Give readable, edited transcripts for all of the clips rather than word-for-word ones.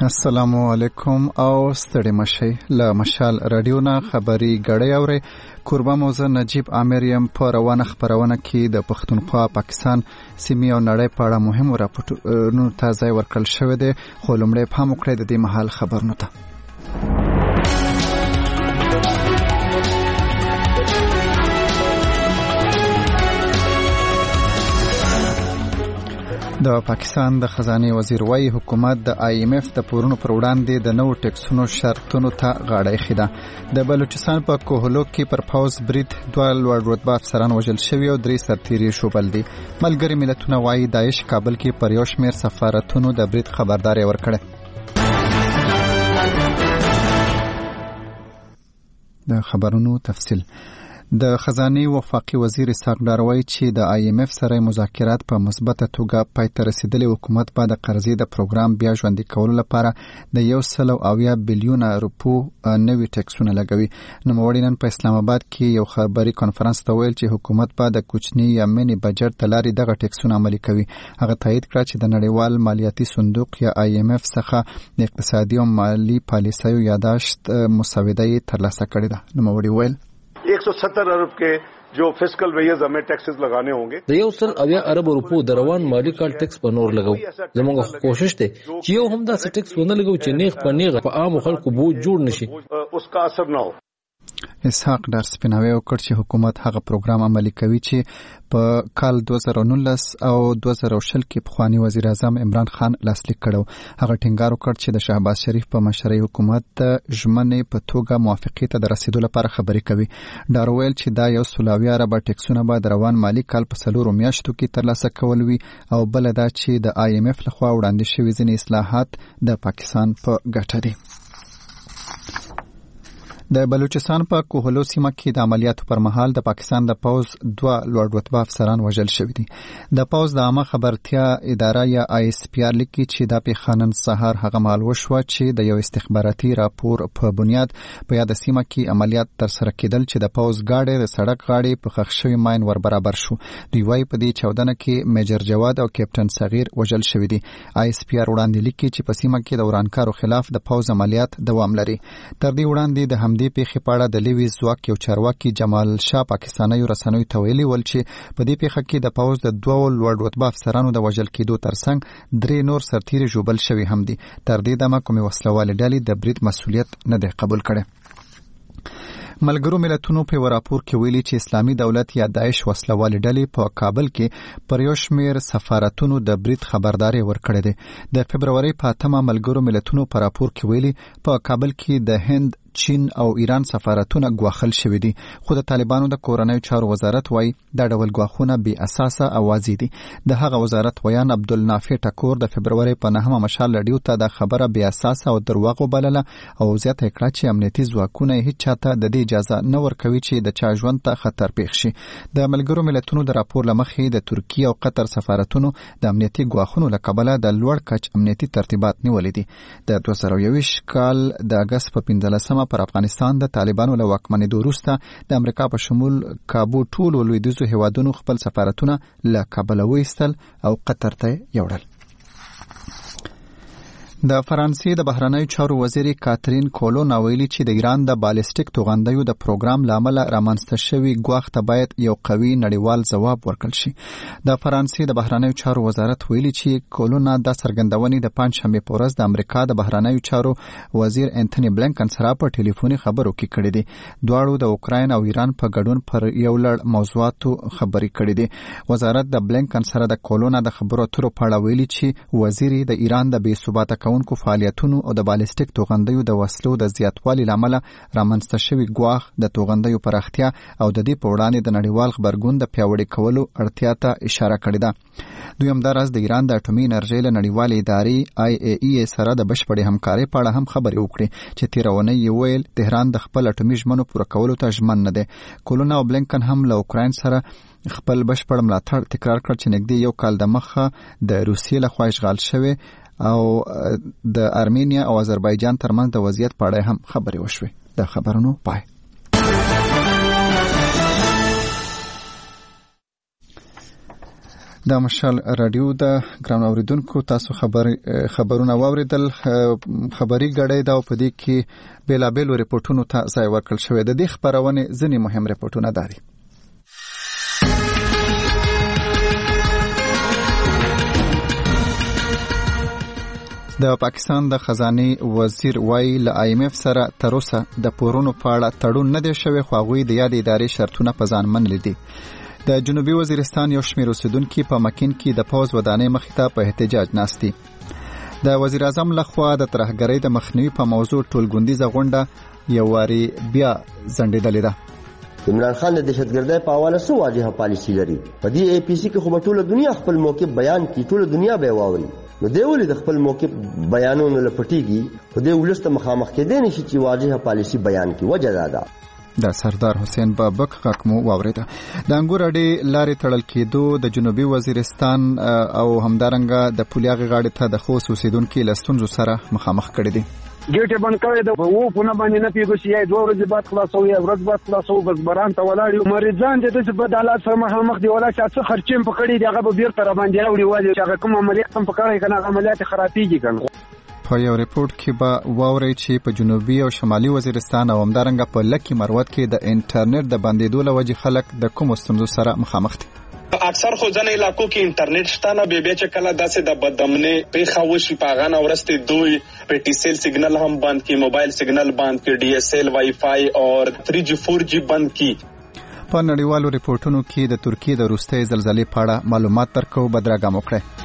السلام علیکم او ستړي مشي له مشال رادیو نه خبري غړې اوري قربا موزه نجیب عامریم په روانه خبرونه کې د پښتونخوا پاکستان سیمې او نړۍ په اړه مهم راپورټونه تازه ورکړل شوې دي خو لومړی پام وکړئ د دې محل خبرونه ته د پاکستان د خزانه وزیر وايي حکومت د IMF د پورونو پر وړاندې د نوو ټیکسونو شرطونو ته غاړه ایښې ده د بلوچستان په کوهلو کې پر پاوز برید دوه لوړ رتبه افسران وژل شوي او 3 سرتیري شوبل دي ملګری ملتونه وايي داعش کابل کې پر یو شمېر سفارتونو د برید خبرداري ورکړه د خبرونو تفصیل د خزانه وفاقي وزیر اسحاق ډار وايي چې د IMF سره مذاکرات په مثبته توګه پای ته رسیدلي حکومت به د قرضې د پروګرام بیا ژوندي کولو لپاره د 170 بلیون روپو نوي ټیکسونه لګوي نوموړي نن په اسلام آباد کې یو خبري کانفرنس ته ویل چې حکومت به د کوچني یا منی بجټ د لارې دغه ټیکسونه عملي کوي هغه تایید کړ چې د نړیوال مالیاتي صندوق یا IMF څخه د اقتصادي او مالی پالیسیو یاداشت مسوده ترلاسه کړې ده نوموړي ویل 170 अरब के जो fiscal wears हमें टैक्सेस लगाने होंगे د 170 ارب روپو د روان مالی کال ټیکس په نور لګو زموږ کوشش دی چې یو هم دا ټیکس ونه لګو چې نیغ په نیغ په عام خلکو بوج جوړ نشي اس کا اثر نه هو اسحاق ډار سپیناوی وکړ چې حکومت هغه پروګرام عملي کوي چې په کال 2019 او 2020 کې پخوانی وزیر اعظم عمران خان لاسلیک کړو هغه ټینګار وکړ چې د شهباز شریف په مشرۍ حکومت د ژمنې په توګه موافقې ته د رسیدو لپاره خبرې کوي ډار ویل چې دا 170 ارب ټیکسونه به د روان مالی کال په 4 میاشتو کې ترلاسه کول وي او بل دا چې د IMF لخوا وړاندې شوي ځینې اصلاحات د پاکستان په ګټه دي د بلوچستان په کوهلو سیمه کې د عملیاتو پر مهال د پاکستان د پوز دوه لوړ رتبه افسران وژل شوي دي د پوز د عامه خبرتیا اداره یا ISPR لیکي چې د پیښانن سهار هغه مهال وشوه چې د یو استخباراتي راپور په بنیاد په یاد سیمه کې عملیات تر سره کېدل چې د پوز گاډي د سړک غاړي په خښ شوی ماین ور برابر شو دوی وايي په دې 14 کې میجر جواد او کیپټن صغیر وژل شوي دي ISPR وړاندې لیکي چې په سیمه کې د ورانکارو خلاف د پوز عملیات دوام لري تر دې وړاندې د دې پیښې په اړه د لیوي ځواک یو چارواکي جمال شاه پاکستاني رسنیو ته ویلي ول چې په دې پیښه کې د پوز د دوه لوړ رتبه افسرانو د وژل کېدو ترڅنګ 3 نور سرتیري ژوبل شوي هم دي تر دې دمه کومې وسلوالې ډلې د برید مسؤلیت نه دی قبول کړی ملګرو ملتونو په راپور کې ویلي چې اسلامي دولت یا داعش وسلوالې ډلې په کابل کې پر یو شمېر سفارتونو د برید خبرداري ورکړې ده د فبرवरी په 8 ملګرو ملتونو په راپور کې ویلي په کابل کې د هند چین او ایران سفارتونه غواخل شوي دي خو د طالبانو د کورنیو چارو وزارت وايي دا ډول غواخونه بې اساسه اوازې دي د هغه وزارت ویان عبدالنافع ټکور د فبرवरी په 9 مشال رادیو ته د خبره بې اساسه او دروغ وبلله او زیاته کړه چې امنیتي ځواکونه هیڅ چاته د دې اجازه نه ورکوي چې د چا ژوند ته خطر پیښ شي د ملګرو ملتونو د راپور لمخې د ترکیه او قطر سفارتونو د امنیتي غواخونو له کبله د لوړ کچ امنیتي ترتیبات نیولې دي د 2021 کال د اگست په 15 پر افغانستان د طالبانو له واکمنېدو وروسته د امریکا په شمول کابو ټول لویدیځو هیوادونو خپل سفارتونه له کابل وایستل او قطر ته یوړل د فرانسې د بهرنیو چارو وزیر کاترین کولون ویلي چې د ایران د بالستیک توغندیو د پروګرام لامل رامنځته شوی ګواښ ته باید یو قوي نړیوال ځواب ورکړل شي د فرانسې د بهرنیو چارو وزارت ویلي چې کولون د څرګندونې د پنځشنبه په ورځ د امریکا د بهرنیو چارو وزیر انټونی بلنکن سره په ټلیفوني خبرو کې کړې دي دواړو د اوکراین او ایران په ګډون پر یو لړ موضوعاتو خبرې کړې دي وزارت د بلنکن سره د کولون د خبرو اترو په اړه ویلي چې وزیر د ایران د بې ثباته کوونکو فعالیتونو او د بالستیک توغندیو د وسلو د زیاتوالي لامل رامنځته شوی ګواښ د توغندیو پراختیا او د دې په وړاندې د نړیوال خبرګون د پیاوړي کولو اړتیا ته اشاره کړې ده دوی همداراز د ایران د اټومي انرژۍ له نړیوال ادارې IAEA سره د بشپړې همکارۍ په اړه هم خبرې وکړې چې تیرونه یې ویل تهران د خپل اټومي ژمنو پوره کولو ته ژمن نه دی کولون او بلنکن هم له اوکراین سره خپل بشپړ ملاتړ تکرار کړ چې نږدې یو کال د مخه د روسیې لخوا اشغال شوی او د ارمینیا او آذربایجان ترمنځ د وضعیت په اړه هم خبرې وشوې د خبرونو پای د مشال رادیو د ګرام اوریدونکو تاسو خبرونه واوریدل. خبري غړې دا په دې کې بیلابل ریپورتونو ته ځای ورکړل شوی. د دې خبرونه ځینې مهم ریپورتونه دي. د پاکستان د خزانه وزیر وایي له IMF سره تر اوسه د پورونو په اړه تړون نه دی شوی، خو هغوی د یاد ادارې شرطونه په ځان منلي دي. د جنوبي وزیرستان یو شمېر اوسیدونکي په مکین کې د پوز ودانۍ مخې ته په احتجاج ناست دي. د وزیر اعظم لخوا د ترهګرۍ د مخنیوي په موضوع ټولګوندیزه غونډه یو واري بیا ځنډېدلې ده. عمران خان د دهشتګردۍ په حواله څه واضحه پالیسي لري؟ په دې APC کې خو ټوله دنیا خپل موقف بیان کی، ټوله دنیا به واوري. نو دی ولې د خپل موقف بیانونو لپټیږي؟ خو دې ولست مخامخ کېدې نشي چې واضحه پالیسي بیان کی. وجه ده د سردار حسین بابک حکمو واوریده. د انګور اډې لارې تړل کېدو د جنوبي وزیرستان او همدارنګه د پولیاغې غاړې ته د خوست اوسیدونکو له ستونزو سره مخامخ کړي دي. ګیټه بند کړی د وو په نه باندې نه پیږي چې یې 2 ورځې بعد خلاصو یا ورځ بعد خلاصو بس بران ته ولاړ مریضان د دې په حالات سره مخامخ دی. ولا چې څه خرچیم پکړي دی هغه به بیرته را باندې راوړي وایي چې هغه کوم عملیات هم پکړی کنه عملیات خرابېږي کنه. په یو ریپورت کې به واوري چې په جنوبي او شمالي وزیرستان او همدارنګه په لکی مروت کې د انټرنیټ د بندیدو لوجه خلک د کوم ستونزو سره مخامخ دي. اکثر خو ځنه علاقو کې انټرنیټ شته نه، به چې کله داسې د بدامنې په خوشي پاغان اورسته دوی په ټي سیل سیګنل هم بند کی، موبایل سیګنل بند کی، DSL وائی فائی اور 3G 4G بند کی. په نړیوالو ریپورتونو کې د ترکیې د روستۍ زلزلې په اړه معلومات ترکو بدراګام وکړي.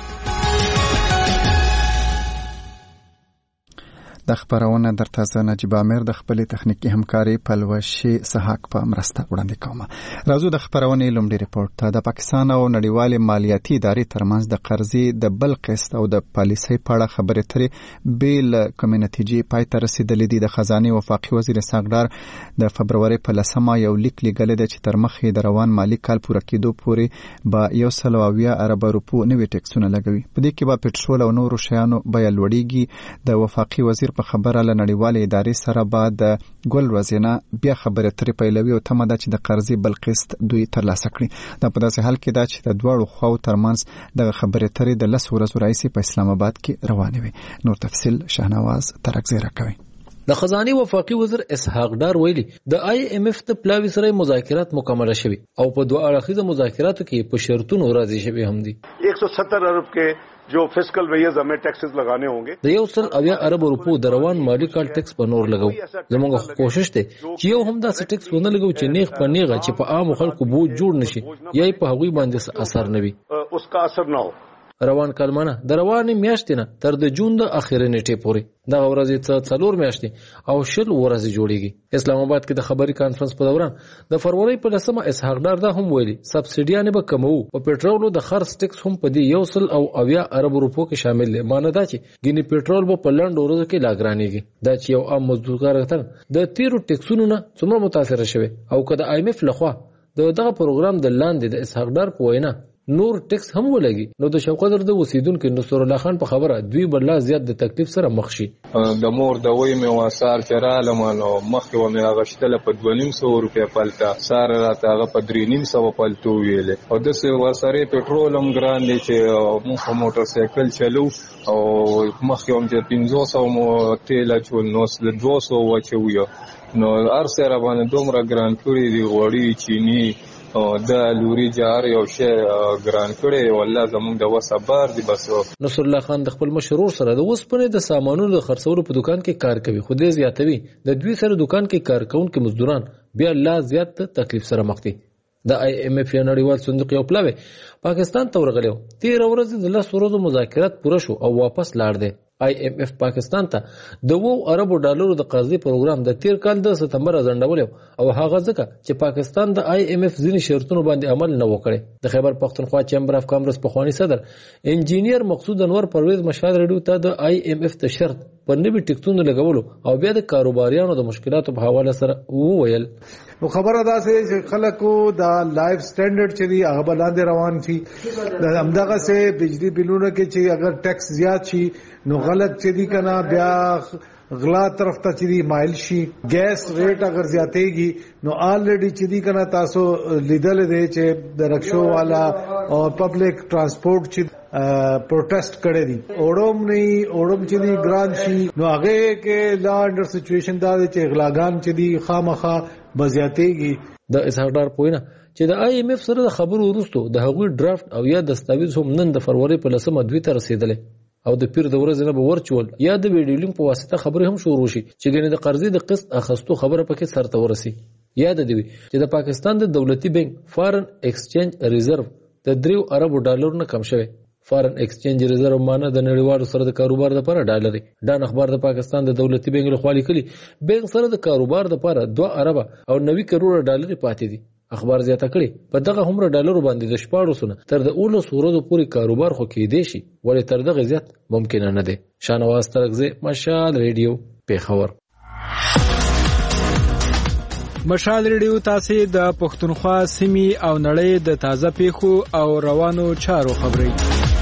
د خبرونه درته زه نجیب امیر د خپل تخنیکی همکاري پلوشي سحاق په مرسته وړاندې کوم. راځو د خبرونه لومړی ریپورت ته. د پاکستان او نړیوال مالیاتي ادارې ترمنځ د قرضې د بل قسط او د پالیسۍ په اړه خبرې ترې بیل کمیونټي پای ته رسیدلې دي. د خزانه وفاقي وزیر ساغدار د فبرवरी په 10 یو لیک لیکل دی چې تر مخې د روان مالی کال پوره کېدو پورې به 120 ارب روپو نوي ټیکسونه لګوي. په دې کې به پټرول او نورو شیانو بیه لوړیږي. د وفاقي وزیر په خبره له نړیوالې ادارې سره بعد ګل وزینه بیا خبره ترې پیلوي او تمه ده چې د قرضې بل قسط دوی ترلاسه کړي. دا په داسې حال کې ده چې د دواړو خواو ترمنځ د خبرې ترې د 10 ورځو راهیسې په اسلام آباد کې روانې وي. نور تفصیل شاهنواز ترکزی راکوي. د خزانه وفاقي وزیر اسحاق ډار ویلي د IMF ته پلاوی سره مذاکرات مکمل شوي او په دوه اړخیزه مذاکراتو کې په شرطونو راضي شوي هم دي. 170 ارب کې جو فسکل ویز ہمیں ٹیکسز لگانے ہوں گے. د 100 ارب روپو د روان مالی کال ټیکس په نور لګو. زموږ کوشش ته چې یو هم دا ټیکس ونه لګو چې نیغ په نیغه چې په عام خلکو بوج جوړ نشي یا په هغوی باندې اثر نه وي. اس کا اثر نہ ہو. روان کلمانه د روانې میاشتې نه تر د جون د اخیری نیټې پورې دغه ورځې څلور میاشتې او 10 ورځې جوړیږي. اسلام آباد کې د خبري کانفرنس په دوران د فروری په 10 اسحاق ډار دا هم ویلي سبسیډیانه به کمو او پېټرولو د خرڅ ټیکس هم په دې 100 ارب روپو کې شامل دي. معنی دا چې ګینه پېټرول به په لنډ ورځو کې لاګرانیږي. دا چې یو عام مزدورګر تر د تیرو ټیکسونو نه څومره متاثر شوی او کله IMF لخوا دغه پروګرام د لاندې د اسحاق ډار په وینا نور ټیکس هم ولګي نو د شوقدر د اوسیدونکو نصر الله خان په خبره دوی بل زیات د تکلیف سره مخ شي. د مور د وې مې واسار چراله مانو مخکې و مې غشتله په 2.5 روپیا پلتا سار راته هغه په 3.5 پلتو ویلې او د سه واسارې پټرول هم ګران دي چې مو موټر سایکل چلو او مخکې هم چې 500 مو تیل چول نو 200 وچوي نو ارسره باندې دومره ګران کړی دی غوړی چینی او د لوري جار یو شی ګران کړي والله زموږ د وسبار دی. بس نصر الله خان د خپل مشرور سره د وسپنې د سامانونو د خرڅولو په دکان کې کار کوي. خو دې زیاتوي د دوی سره دکان کې کار کوونکي مزدوران بیا لا زیات تکلیف سره مخ دي. د IMF نړیوال صندوق یو پلاوی پاکستان ته ورغلو 13 ورځې د 10 ورځو مذاکرات پوره شو او واپس لاړ دی. IMF پاکستان ته د 2 اربو ډالرو د قرضې پروګرام د تیر کال د سپتمبر ځنډول او هغه ځکه چې پاکستان د IMF ځینې شرطونو باندې عمل نه وکړي. د خیبر پختونخوا چیمبر اف کامرس پخوانی صدر انجینیر مقصود انور پرویز مشال رډیو ته د IMF ته شرط پر نوي ټیکسونو لګولو او بیا د کاروباریانو د مشکلاتو په حواله سره وویل. نو خبره ده چې خلکو د لایف سټانډرډ چې دی هغه بلاندې روان شي. د همدغه سه بجلی بلونه کې چې اگر ټیکس زیات شي نو غلط چې دی کنه بیا غلا طرف ته چې دی مایل شي. ګیس ریټ اگر زیاتېږي نو الریډي چې دی کنه تاسو لیدل دی چې د رکشو والا او پبلک ترانسپورت چې پروټیسټ کړي دي اوړم چې دی ګران شي نو هغه کې لا انډر سچويشن دا چې غلاګان چې دی خامخا بزیاتېږي. د اسحاقدار پوینه چې د آی ایم ایف سره د خبرو وروسته د هغوی ډرافټ او یا دستاویز هم نن د فروری په 10 دوی ته رسیدلې او د پیر د ورځې نه به ورچول یا د ویډیو لینک په واسطه خبرې هم شروع شي چې ګنې د قرضې د قسط اخستو خبره پکې سرته ورسي. یاد دی چې د پاکستان د دولتي بانک فارن ایکسچینج ریزرو د 3 اربو ډالر نه کم شوی. فارن ایکسچینج ریزرو معنی د نړیوالو سره د کاروبار لپاره ډالر. دا اخبار د پاکستان د دولتي بانک له خوا لیکلي بانک سره د کاروبار لپاره 2 ارب او 90 کروڑ ډالر پاتې دي. اخبار زیاته کړي په دغه همره ډالر باندې د 14 تر د 19 ورځې پورې کاروبار خو کېدې شي ولې تر دغه زیات ممکن نه دی. شانواز ترغزه مشال ریډیو پیښور. مشال ریډیو تاسو د پښتونخوا سیمې او نړۍ د تازه پیښو او روانو چارو خبري.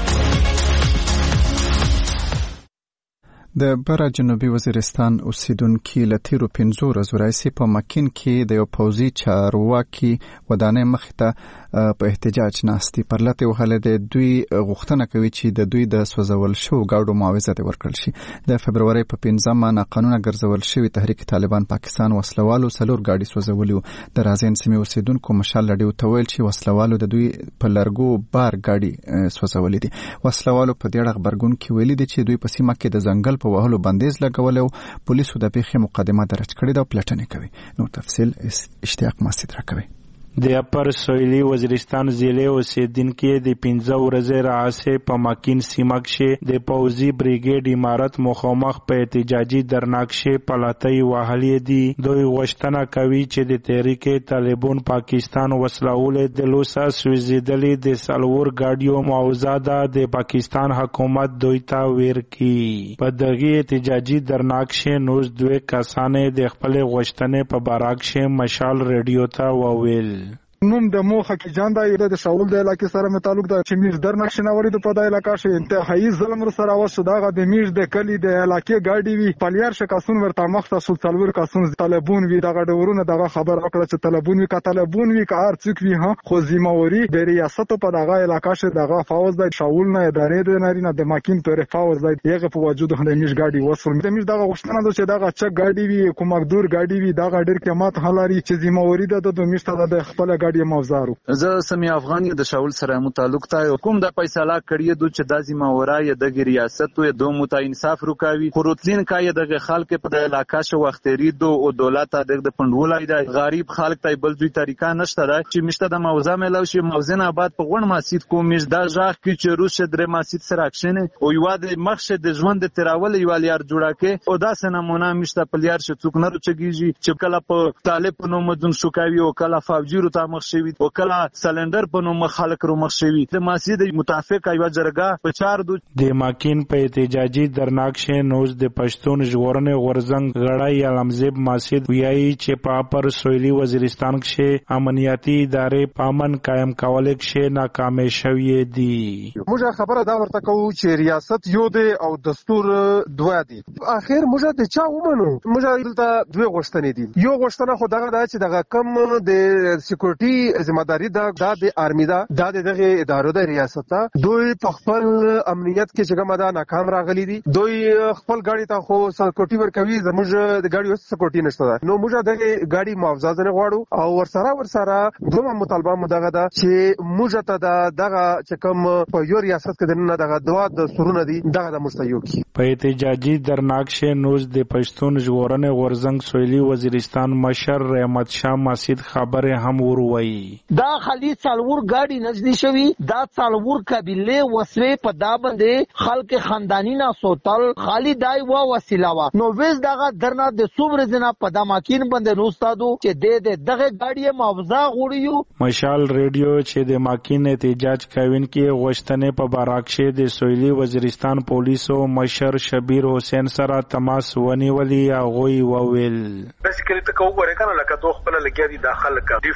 د برا جنوبي وزیرستان اوسیدونکو له تیرو 15 ورځو راځي په مکین کې د یو پوځي چارواکي ودانې مخې ته په احتجاج ناستي پرلته وهله د دوی غوښتنه کوي چې د دوی د سوځول شو گاډو معاوضه ورکړل شي. د فبرवरी په 15 قانون ګرځول شوی تحریک طالبان پاکستان وسلوالو سلور گاډي سوځولیو. د رازین سیمې اوسیدونکو مشال لډیو تویل چې وسلوالو د دوی په لرګو بار گاډي سوځولې دي. وسلوالو په دې اړه خبرګون کې ویلي دي چې دوی په سیمه کې د ځنګل په وهلو بندیز لګولو پولیسو د پیښې مقدمه درج کړې ده او پلټنې کوي. نو تفصیل اشتیاق مسعود راکوي. د اپر سویلی وزیرستان ضلع اوسیدونکو د 15 ورځې راځي په ماکین سیمه کې د پوځي بریګیډ امارت مخامخ په احتجاجي درناکشه پلاتای وهلې دي. دوی غوښتنه کوي چې د تحریک طالبان پاکستان وسلول د لوسا سوزیدلې د سلور گاډیو معاوضه د پاکستان حکومت دوی ته ورکړي. په دغه احتجاجي درناکشه نوز دوه کسانې د خپل غوښتنې په بارکشه مشال ریډیو ته وویل. نوم د موخه کې جان دا د شاول د علاقې سره متعلق د چمیز در نقشنواری د په د علاقې شه انتهایی ظلم سره وشو. دغه د میز د کلی د علاقې گاډي وی پلیار شکاسون ورته مخته سول څلور کاسون طالبون وی دغه ډورونه دغه خبر وکړه چې طالبون وی کار څوک وی ها خو ذمہواری د ریاست په دغه علاقې شه دغه فوز د شاول نه ادارې د نارینه د ماکین پر فوز د یغه په وجود د میز گاډي وصول د میز دغه غشتنه د چې دغه چک گاډي وی کومکدور گاډي وی دغه ډیر قیمت حلاري چې ذمہواری د میز ته د خپل گاډي موزارو. زه سمي افغان د شاول سره متعلق ته کوم د فیصله کړی دوی چې د ذمہواری د ریاست او د مت انصاف رکاوي خروتلین کای د خلک په د علاقې شو وختری دو او دولت د پندولای د غریب خلک ته بل دوی طریقه نشته دا چې مشته د موضوع ملو شي موزن آباد په غون مسجد کومش د ځاخ کې چې روس د مسجد سره اکشنه او یو د مخشه د ژوند د تراول یو لیار جوړه کې او دا سنمونه مشته پلیار شو څوک نه رچګیږي چې کله په طالب نو مدن شوکاوي او کله فوجي ته مخ شوی او کله سلندر په نوم خلک رو مخ شوی د مسجد متفق ایو جرګه په 4 د ماکین په احتجاجي درناکشه نوز د پښتون ژغورنې غورزنګ غړای علمزیب مسجد ویایي چې په اپر سویلی وزیرستان کې امنیتي ادارې پامن قائم کول کې ناکام شوی دي. موږ خبره دا ورته کوو چې ریاست یو دی او دستور دوه دی. اخر موږ د چا ومنو موږ دلته دوه غوښتنې دي. یو غوښتنه خو دغه دا چې دغه کم د سکیورټي ذمہداري دا د آرمی دا دغه ادارو د ریاست ته دوی په خپل امنیت کې چې کومه دا ناکام راغلي دي. دوی خپل ګاډي ته خو سکیورټي ورکوي زموږ د ګاډي وسه سکیورټي نشته نو موږ دغه ګاډي معاوضه نه غواړو او ورسره دوه مطالبه مدغه دا چې موږ ته دغه چې کوم په یو ریاست کې نه دغه دوا د سرونه دي دغه د مستیو کی په احتجاجي درناکشه نوز د پښتون ژغورنې غورزنګ سویلی وزیرستان مشر رحمت شاه مسجد خبره هم وروي. دا خلی څلور گاډي نزدې شوی دا څلور قبيله وسوي په دا باندې خلک خاندانی نه سوتل خالی دای و وسیله وا نو وز دغه درنه د صبر زنه په د ماکین باندې نوستادو چې د دغه گاډي معاوضه غوړیو. مشال ریډیو چې د ماکین احتجاج کوین کې غوښتنې په باراکشه د سویلی وزیرستان پولیسو مشر شبیر حسین سره تماس ونیولې او غوي وویل بیسیکلی ته کوو ورکانه لکه دوه خپل لګیا دي داخل کا ډیفارسټیشن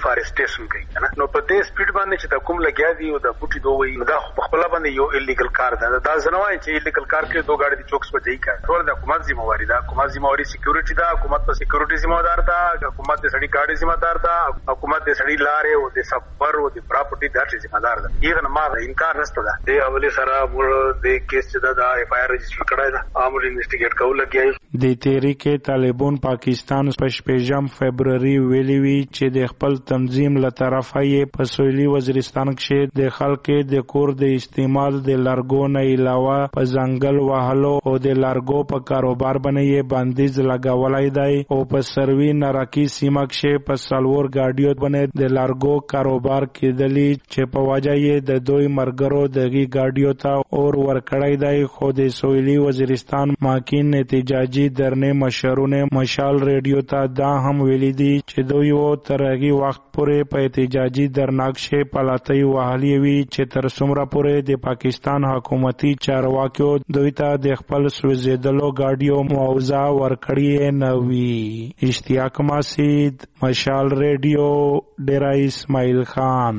ریسن کوي کنه نو په دې سپیډ باندې چې د کوم لګیا دی او د بوټي دوی دا په خپل باندې یو الیګل کار ده دا زنوای چې الیګل کار کې دوه ګاډي د چوکس په ځای کا ټول د حکومت ذمہواری ده حکومت ذمہواری سکیورټي ده حکومت په سکیورټي ذمہدار ده حکومت د سړي ګاډي ذمہدار ده حکومت د سړي لارې او د سفر او د پراپرټي د ذمہدار ده یغه ما انکار نشته ده د اولی سره موږ د کیس چې دا اف آی آر رجسټر کړای ده امر انویسټیګیټ کول لګیای د تحریک طالبان پاکستان په 15 فبرवरी ویلي وی چې د خپل تنظیم له طرفه یې په سویلي وزیرستان کې د خلکو د کور د استعمال د لارګو نه علاوه په ځنګل وهلو او د لارګو په کاروبار باندې بندیز لګولای دی او په سروي ناراکي سیمه کې په سالور ګاډیو باندې د لارګو کاروبار کېدلی چې په وجه یې د دوی مرګرو دغه ګاډیو ته اور ورکړای دی خو د سویلي وزیرستان ماکین احتجاجي درنه مشرونه مشال ریډیو ته دا هم ویلي دي چې دوی و ترغي وخت پورې په احتجاجي درناکشه پلاتای وهلي وی چې تر څومره پورې د پاکستان حکومتي چارواکیو دوی ته د خپل سوزیدلو ګاډیو معاوضه ورکړی نه وی اشتیاق مسید مشال ریډیو ډیرا اسماعیل خان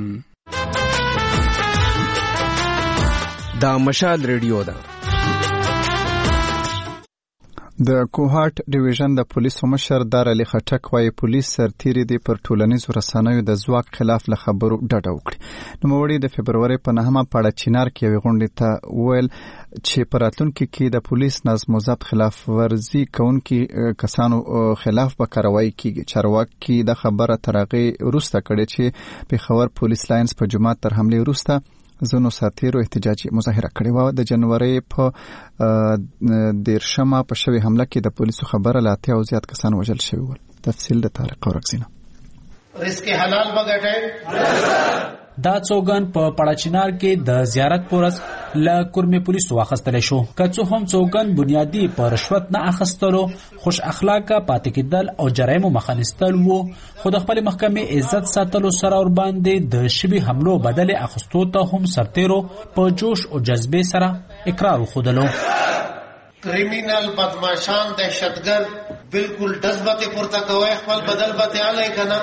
دا مشال ریډیو ده د کوهاټ ډیویژن د پولیسو مشر دار علي خټک وايي پولیس سرتیري دي پر ټولنیزو رسنیو د ځواک خلاف له خبرو ډډه وکړي نوموړي د فبرवरी په 9 پاړه چینار کې یو غونډه ته ویل چې په راتلونکي کې د پولیس نظم و ضبط خلاف ورزي کوونکي کسانو خلاف به کاروایی کیږي چارواکي د خبره ترغه وروسته کړي چې په خبر پولیس لاینز په جمعه تر حمله وروسته زونو ساتیرو احتجاجي مظاهره کړې و د جنوري په 13 په شوی حمله کې د پولیسو خبره لاته او زیات کسان وژل شوی ول تفصیل د طارق اورکزینه رزق حلال بغټه دا څوګن په پړاچینار کې د زیارت پورس ل کورمه پولیسو واخستل شو کڅو هم څوګن بنیادی پر رشوت نه اخستلو خوش اخلاقه پاتې کېدل او جرایمو مخنیستل وو خو د خپل محکمې عزت ساتلو سره ور باندې د شبي حملو بدل اخستو ته هم سرتیرو په جوش او جذبه سره اقرار خودلو کریمینل بدمعشان دهشتګرد بالکل دزبته پورته کوي خپل بدل بته علي کنه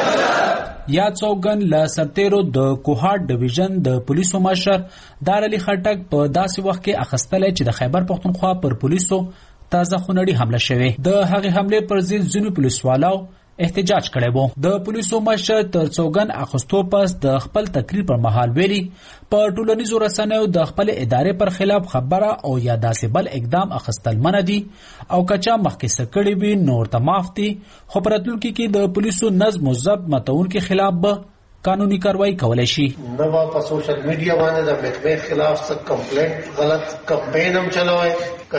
یا څوګن ل سرتیرو د کوهاټ ډیویژن د پولیسو مشر دار علي خټک په داسې وخت کې اخستل چې د خیبر پختونخوا پر پولیسو تازه خونړي حمله شوه د هغه حمله پر ضد ځینو پولیسوالو احتجاج کړی وو د پولیسو مشر تر څوګن اخستو پس د خپل تقریر پر مهال ویلي په ټولنیزو رسنیو د خپل ادارې پر خلاف خبره او یا داسې بل اقدام اخستل منع دي او کچا مخکې سکړی وي نور ته معاف دي خو په راتلونکي کې د پولیسو نظم او ضبط متونکو خلاف به قانوني کاروایی کولای شي نو په سوشل میډیا باندې د محکمې خلاف څه کمپلیټ غلط کمپاین هم چلوي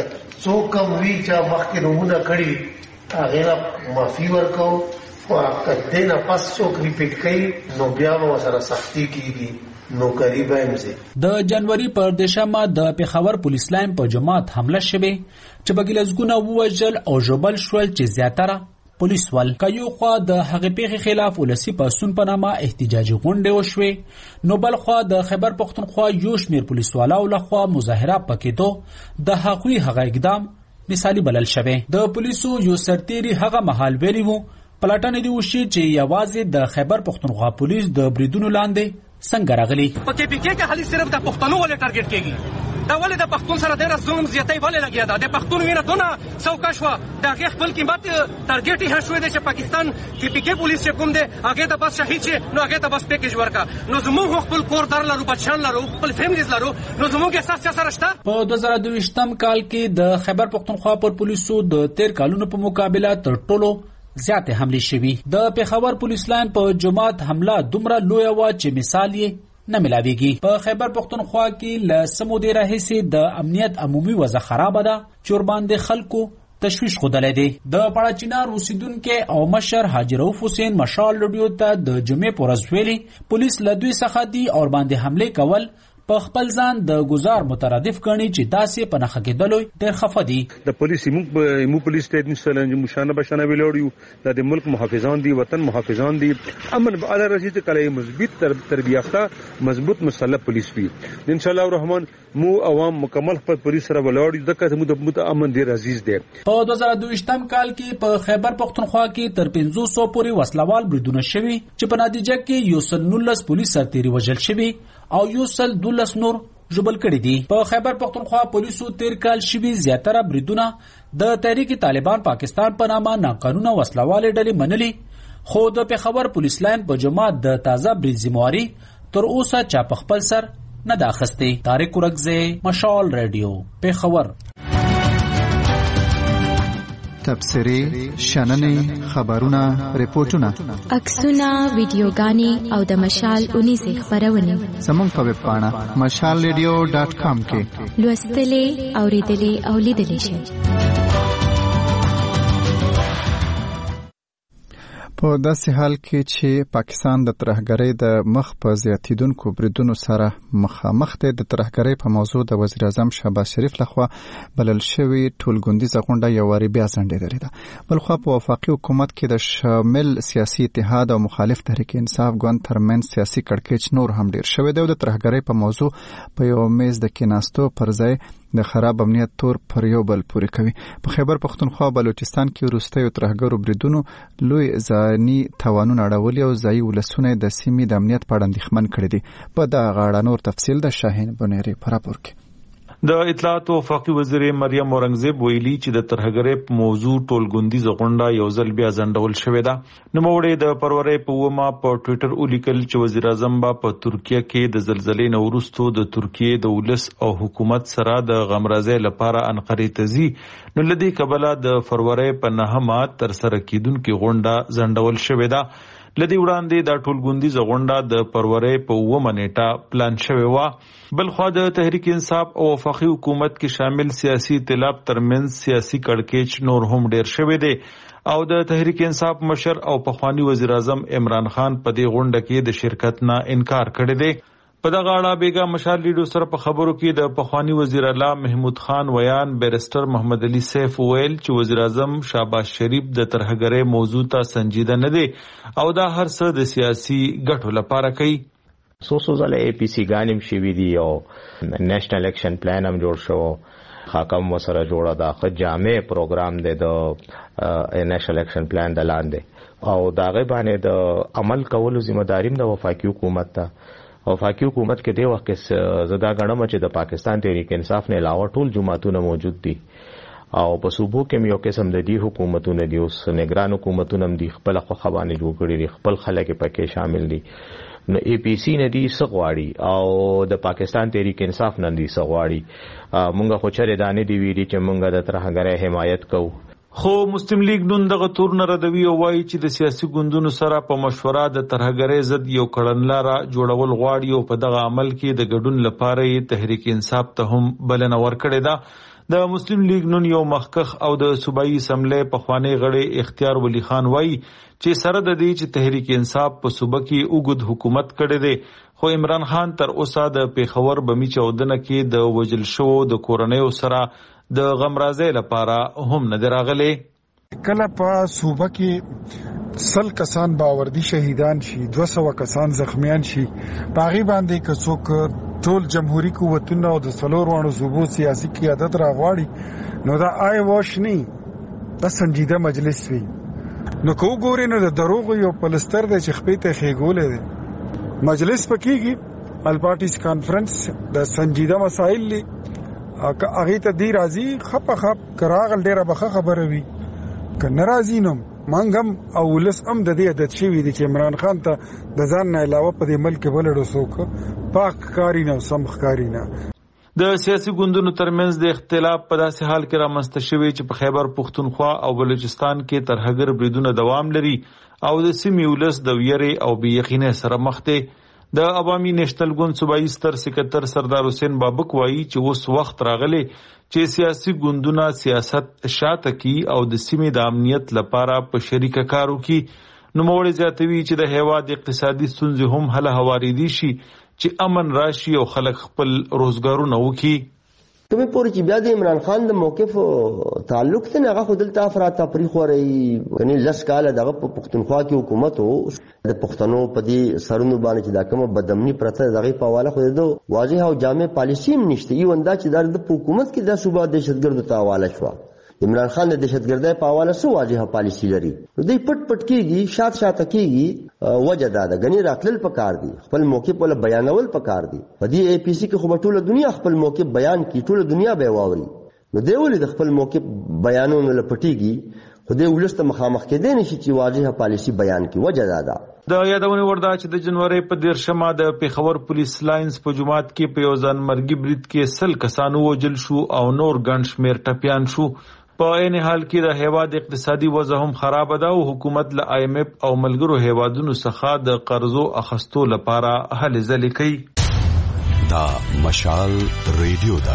څوک هم وی چې مخکې نمونه کړی هغه معافي ورکو او کله نه پس څوک ریپیټ کوي نو بیا به سره سختي کیږي نو قریبا همزه د جنوري پر دشمه د پیښور پولیس لاین په جماعت حمله شوه چې بګلزګونه ووجل او جبل شول چې زیاتره پولیس ول کایو خو د هغه پیښې خلاف ولسی پاسون په نامه احتجاجي غونډه وشوه نو بل خو د خیبر پختونخوا یو شمیر پولیسوالو لخوا مظاهره پکېدو د حقوقي هغه اقدام مثالی بلل شوه د پولیسو یو سرتیری هغه محل ویلی وو پلاټن دی وشي چې یوازې د خیبر پختونخوا پولیس د بریدونو لاندې څنګه راغلي په کې پی کې کې خالي صرف د پښتنو ولې ټارګټ کیږي دا ولې د پښتون سره ډېر ظلم زیاتې ولې لګیا دا د پښتون وینه دونه څوکا شو دا هغه خپل قیمت ټارګټ یې شوې د پاکستان کې پی کې پولیس چې کوم دی هغه د بس شهید شي نو هغه د بس پیکیج ورکا نو زموږ خپل کور در لرو بچان لرو خپل فیملیز لرو نو زموږ احساس سره شته په 2022م کال کې د خیبر پختونخوا پر پولیسو د 13 کالونو په مقابله تر ټولو زیاتې حملې شوي د پیښور پولیس لاین په جماعت حمله دومره لوی و چې مثال یې نه ملاویږي په خیبر پختونخوا کې ل سمودي راهسي د امنیت عمومي وضع خراب ده چې باندې خلکو تشویش خودلې دي د پړاچینار اوسیدونکو او مشر حاجی رؤف حسین مشال لډیو ته د جمعې پورز ویلي پولیس له دوی څخه دي او باندې حمله کول په خپل ځان د گزار مترادف ګڼي چې داسې په نخښه کېدلو ډېر خفه دي. د پولیس مو پولیس ته مثلا مشانه بشانه ویلوړیو د ملک محافظان دي، وطن محافظان دي، امن به اعلی رسید کله مثبت تربیه یافته مضبوط مسلح پولیس وي. ان شاء الله الرحمن مو عوام مکمل خپل پولیس سره ولاړ دغه مو امن ډېر عزیز دی. په 2022م کال کې په خیبر پختونخوا کې تر 500 پورې وسلوال بریدونه شوي چې په نتیجه کې 119 پولیس سرتیري وژل شوي او 112 نور ژوبل کړي دي. په خیبر پختونخوا پولیسو تیر کال شوي زیاتره بریدونه د تحریک طالبان پاکستان په نامه ناقانونه وسلوالې ډلې منلي، خو د پېښور پولیس لاین په جماعت د تازه برید ذمہواري تر اوسه چا په خپل سر نه ده اخیستې. طارق ورکزی، مشال رادیو، پېښور. تبصرې، شننې، خبرونه، ریپورتونه، عکسونه، ویډیوګانې او د مشال 19 خبرونه زموږ په ویب پاڼه mashalradio.com کې لوستلې، اوریدلې او لیدلې شئ. په داسې حال کې چې پاکستان د ترهګرۍ د مخ په زیاتیدونکو بریدونو سره مخامخ دی، د ترهګرۍ په موضوع د وزیر اعظم شهباز شریف لخوا بلل شوې ټولګوندیزه غونډه یو وارې بیا ځنډېدلې ده. بلخوا په وفاقي حکومت کې د شامل سیاسي اتحاد او مخالف تحریک انصاف ګوند ترمنځ سیاسي کړکېچ نور هم ډېر شوی دی او د ترهګرۍ په موضوع په یو میز د کېناستو پر ځای د خراب امنیت تور پر یو بل پورې کوي. په خیبر پختونخوا او بلوچستان کې وروستیو ترهګرو بریدونو لوی ځاني توانونه اړولي او ځایي ولسونه د سیمې د امنیت په اړه اندېښمن کړي دي. په دغه اړه نور تفصیل د شاهین بنيري په راپور کې. د اطلاعات او وفاقي وزیر مریم اورنګزیب ویلي چې د ترهګرۍ په موضوع ټولګوندیزه غونډه یو ځل بیا ځنډول شوې ده. نوموړی د فروری په 9 په ټوئیټر ولیکل چې وزیر اعظم په ترکیه کې د زلزلې نه وروسته د ترکیه د ولس او حکومت سره د غمرازۍ لپاره انقرې ته ځي، نو لدی کبله د فروری په 9 تر سره کیدونکو غونډه ځنډول شوې ده. لدی وړاندې د ټولګوندیزه غونډه د فروری په 9 نیټه پلان شوې و. بل خو د تحریک انصاف او وفاقي حکومت کې شامل سیاسي ائتلاف ترمنځ سیاسي کړکېچ نور هم ډېر شوی دی او د تحریک انصاف مشر او پخوانی وزیر اعظم عمران خان په دې غونډه کې د شرکت نه انکار کړی دی. په دغه اړه بیګا مشال لیډو سره په خبرو کې د پخوانی وزیر اعلی محمود خان ویان بیرسټر محمد علي سیف ویل چې وزیر اعظم شهباز شریف د ترهګرۍ موضوع ته سنجیده نه دی او دا هر څه د سیاسي ګټو لپاره کوي. څو ځله اي پي سي ګانم شوي دي او نېشنل اکشن پلان هم جوړ شو، حاکم وسره جوړه ده، خو جامع پروګرام دی د نېشنل اکشن پلان د لاندې او دا غي باندې د عمل کولو ذمہ داریم د وفاقي حکومت ته. وفاقي حکومت کې دی وخت کې زدا غنم چې د پاکستان تحریک انصاف نه علاوه ټول جماعتونه موجود دي او په صوبو کې یو قسم د دې حکومتونه دي، اوس نگران حکومتونه هم دي، خپل خوانه جوړ کړي دي، خپل خلک پکې شامل دي. نو اي پي سي نه دي سغواړي او د پاکستان تحریک انصاف نه دي سغواړي. مونږه خو چره دانه دی ویلي چې مونږه د ترهګرۍ حمایت کوو، خو مسلم لیگ نن دغه تور نه ردوي او وایي چې د سیاسي ګوندونو سره په مشوره د ترهګرۍ ضد یو کړنلاره جوړول غواړي او په دغه عمل کې د ګډون لپاره یې تحریک انصاف ته هم بلنه ورکړې ده. د مسلم لیگ نن یو مخکخ او د صوبایي اسمبلی پخوانی غړي اختیار ولی خان وایي چې سره د دې چې تحریک انصاف په صوبه کې اوږد حکومت کړی دی، خو عمران خان تر اوسه د پېښور بمی چودنه کې د وژل شوو د کورنیو سره د غمرازۍ لپاره هم نه راغلي. کله په صوبه کې 100 کسان باوردی شهیدان شي، 200 کسان زخمیان شي، باغی باندې که څوک ټول جمهوریت قوتونه او د څلور صوبو سیاسي قیادت راغواړي نو دا آی واش نه، دا سنجیده مجلس وي. نو کو ګوري نو د دروغ یو پلستر د چخپېته خېګولې ده. مجلس پکېږي ال پارټیز کانفرنس د سنجیده مسائل لی هغه ته دی راځي خپ کراغل ډیره بخه خبره وي که ناراضی نوم مانګم او لس ام د دې عادت شوی دی چې عمران خان ته د ځان نه علاوه په دې ملک بلډو څوک پاک کاری نه سم کاری نه. د سیاسي ګوندونو ترمنځ د اختلاف په داسې حال کې رامنځته شوی چې په خیبر پختونخوا او بلوچستان کې ترهګر بریدونه دوام لري او د سیمې ولس د ویرې او بې یقینۍ سره مخ دی. د عوامي نېشنل ګوند صوبایي ستر سکرټر سردار حسین بابک وایي چې اوس وخت راغلی چې سیاسي ګوندونه سیاست شاته کی او د سیمې د امنیت لپاره په شریکه کار وکړي. نوموړی زیاتوي چې د هیواد اقتصادي ستونزې هم حل هواریدي شي چې امن راشي او خلک خپل روزګارونه وکړي. کومې پورې چې بیا د عمران خان د موقف تعلق ته هغه خو دلته افراط تفریق وري کني لس کاله دغه په پښتونخوا کې حکومت وو د پښتنو په دې سرونو باندې چې دا کومه بدامني پرته دغه په حواله خو د واضح او جامع پالیسي هم نشته. یو انده چې د حکومت کې د صوبه دهشتګردو ته حواله شو. عمران خان د دهشتګردۍ په حواله سو واضح پالیسي لري. دوی پټ کېږي شاته کېږي وجه دا ده غني راتلل پکار دي خپل موقف ولا بیانول پکار دي. په دې اي پي سي کې خو ټوله دنیا خپل موقف بیان کی ټوله دنیا به واوري. نو دی ولې د خپل موقف بیانونه لپټيږي خو دې ولست مخامخ کېدې نشي چې واضح پالیسي بیان کی وجه دا ده. د یادونه وردا چې د جنوري په 13 د پیښور پولیس لاینز په جماعت کې په یوزان مرګي برید کې 100 کسانو وژل شو او نور ګڼ شمېر ټپيان شو. په عین حال کې د هیواد اقتصادي وضع هم خراب ده او حکومت له IMF او ملګرو هیوادونو څخه د قرضو اخستو لپاره هلې ځلې کوي. دا مشال ریډیو ده.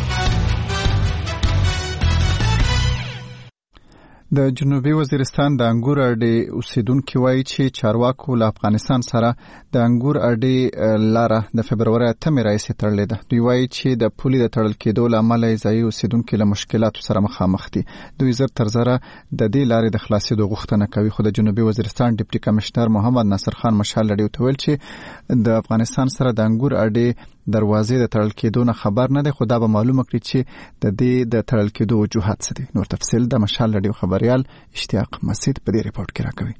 د جنوبي وزیرستان د انګور اډې اوسیدونکو وایي چې چارواکو له افغانستان سره د انګور اډې لاره د فبرवरी 8 راځي تړلې ده. دوی وایي چې د پولي د تړل کېدو لامل ځای اوسیدونکو له مشکلاتو سره مخامخ دي. دوی زر تر زره د دې لارې د خلاصېدو غوښتنه کوي. خو د جنوبي وزیرستان ډیپټي کمشنر محمد ناصر خان مشال لړیو ته ویل چې د افغانستان سره د انګور اډې دروازې د تړل کېدو نه خبر نه دی خو دا به معلومه کړي چې د دې د تړل کېدو وجوهات څه دي. نور تفصیل د مشال لړیو خبريال اشتیاق مسعود په دې ریپورت کې راکوي.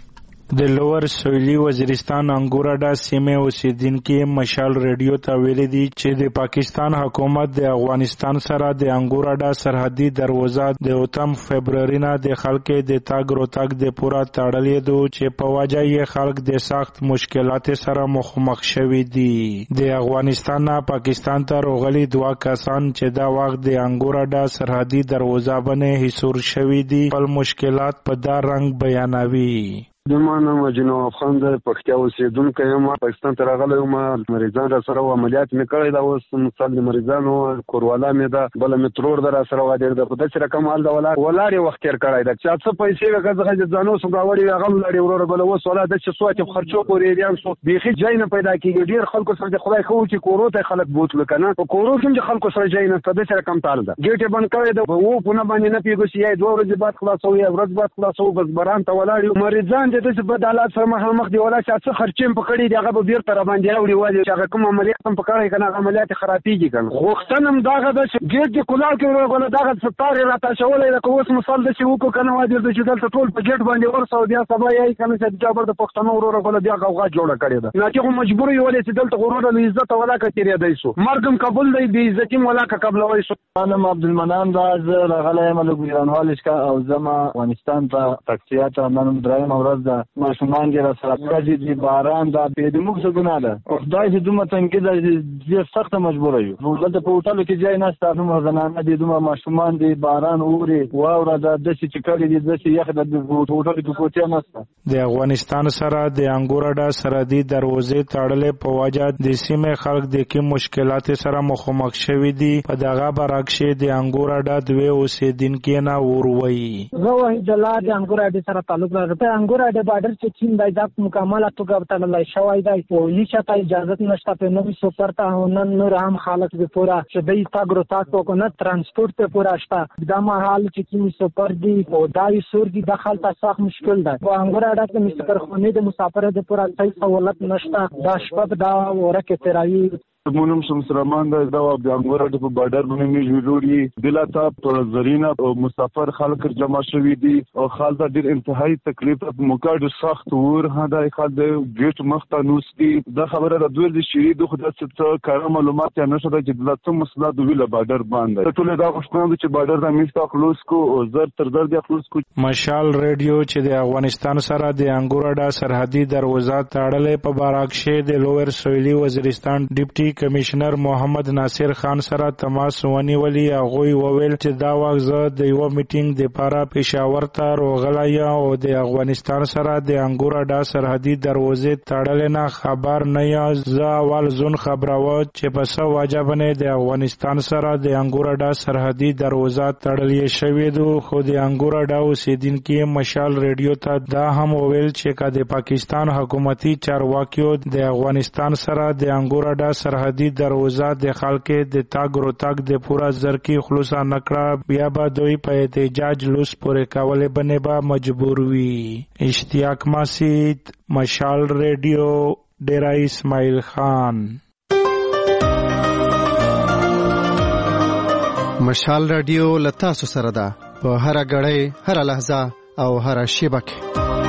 د لوور سویلی وزیرستان انګور اډا سیمه اوسیدونکو مشال ریډیو ته ویلي دي چې د پاکستان حکومت د افغانستان سره د انګور اډا سرحدي دروازه د 8 فبرवरी نه د خلکو د تاګ روتاګ د پورا تړلې دو چې په وجه یې خلک د سخت مشکلات سره مخامخ شوي دي. د افغانستان نه پاکستان ته راغلي دوه کسان چې دا وخت د انګور اډا سرحدي دروازه باندې حصور شوي دي خپل مشکلات په دا رنګ بیانوي. زمانه مجنو افغان د پښتیا اوسیدونکو یم پاکستان ته راغلی یم مریضان را سره عملیات مې کړی دا اوس مثال د مریضانو کوروالا مې دا بل مې ترور در سره واده د خدای سره کمال دا ولاړې وخت تیر کړی دا چې څه پیسې وکړه ځانو سره غوړي هغه لري ورور بل اوس ولا د څه سوات خرچو پورې ریان سو بيخي ځای نه پیدا کیږي ډیر خلکو سره د خدای خو چې کورو ته خلک بوتل کنه او کورو کې خلکو سره ځای نه خدای سره کم تال ده ګیټ بند کړی دا وو په نه باندې نه پیږي چې 2 ورځې بعد خلاصو یا ورځ بعد خلاصو بس بران ته ولاړ مریضان د څه بدالات سره مخامخ دی ولا چې څه خرچې په کړی دی هغه به بیرته را باندې راوړي وایي چې هغه کوم عملیات هم په کړی کنه عملیات خرابېږي کنه غوښتنم داغه د ګیټ د کولار کې ورغله داغه ستاره راته شولې د کوس مثال د چې وکړو کنه وایي د چې دلته ټول په ګیټ باندې ورسو بیا سبا یې کنه چې جابر د پښتنو ورغله بیا غوغا جوړه کړې ده نه چې مجبور یو ولې چې دلته غرور له عزت ولا کتیری دی سو مرګم قبول دی د عزت ولا قبل وای سو انا عبدالمنان راز غله ملک ګرانوالش کا او زما افغانستان ته تکسیات نن دریم ورځ د ماشومان کې سره راځي د باران د پیډموک څخه ګناه ده او خدای دې دومره څنګه د سخت مجبور یو دلته په هوټل کې ځای نه ستاسو مزنانه دي دومره ماشومان دي باران اوري واوره د دسي چکړې دي دسي یخ د هوټل کې کوټه نشته. د افغانستان سره د انګور اډا سرحدي دروازې تړلې په وجه د سیمې خلک د کې مشکلات سره مخامخ شوي دي. په دغه برعکس د انګور اډا دوی اوسیدونکو نه وروي زه د لا د انګور اډا سره تعلق لرم. انګور اډا بارډر چې چین د مکمل توګه تړلای شوی دی او هیڅ ته اجازه نشته په نوې سفر ته نن نور هم حالت به پورا چې د تاګرو تاسو کو نه ترانسپورت په پورا شته د مهال چې کی سفر دی او دای سور دی داخل ته سخت مشکل ده. په انګور اډا کې مسافرخونه د مسافر د پورا صحیح سہولت نشته. دا شپه دا ورکه ترایي مونږ سم سرمان د انګور اډا په بارډر باندې می جوړي دلته په زرینا او مسافر خلک جمع شوي دي او خالد ډیر انتهایی تکلیف په مقاډ سخت ور هدا خالد ګیټ مخته نوستي دا خبره د دوی د شری د خدای څخه کار معلومات یا نشته چې دلته مسله د ویله بارډر باندې ټول دا غوښتنه چې بارډر د میستا خلاص کو او زر تر زر د خلاص کو. مشال ریډیو چې د افغانستان سره د انګور اډا سرحدي دروازه تړلې په برعکس د لوور سویلی وزیرستان ډیپټي ډیپټي کمشنر محمد ناصر خان سره تماس ونیولی. هغوی وویل چې دا وخت زه د یو میټینګ دپاره پېښور ته راغلی یم او د افغانستان سره د انګور اډا سرحدي دروازې تړلې نه خبر نه یم. زه اول زون خبروه چې په څه وجه باندې د افغانستان سره د انګور اډا سرحدي دروازه تړلې شوې ده، خو د انګور اډا اوسیدونکي مشال ریډیو ته دا هم وویل چې که د پاکستان حکومتي چارواکیو د افغانستان سره د انګور اډا سرحدي دروازه د خلکو د تګ راتګ د پوره زرکی خلاص نکړه، بیا به دوی په احتجاج لوس پورې کولې باندې به مجبور وي. اشتیاق مسید، مشال ریډیو، ډیرا اسماعیل خان. مشال رادیو له تاسو سره ده په هر غړی، هر لحظه او هر شیبه کې.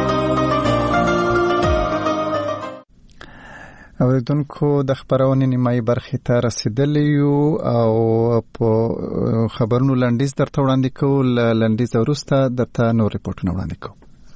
اوریدونکو د خبرونې نیمایي برخې ته رسیدلی یو او په خبرونو لنډیز درته وړاندې کوو. لنډیز وروسته درته نور ریپورټونه وړاندې کوو.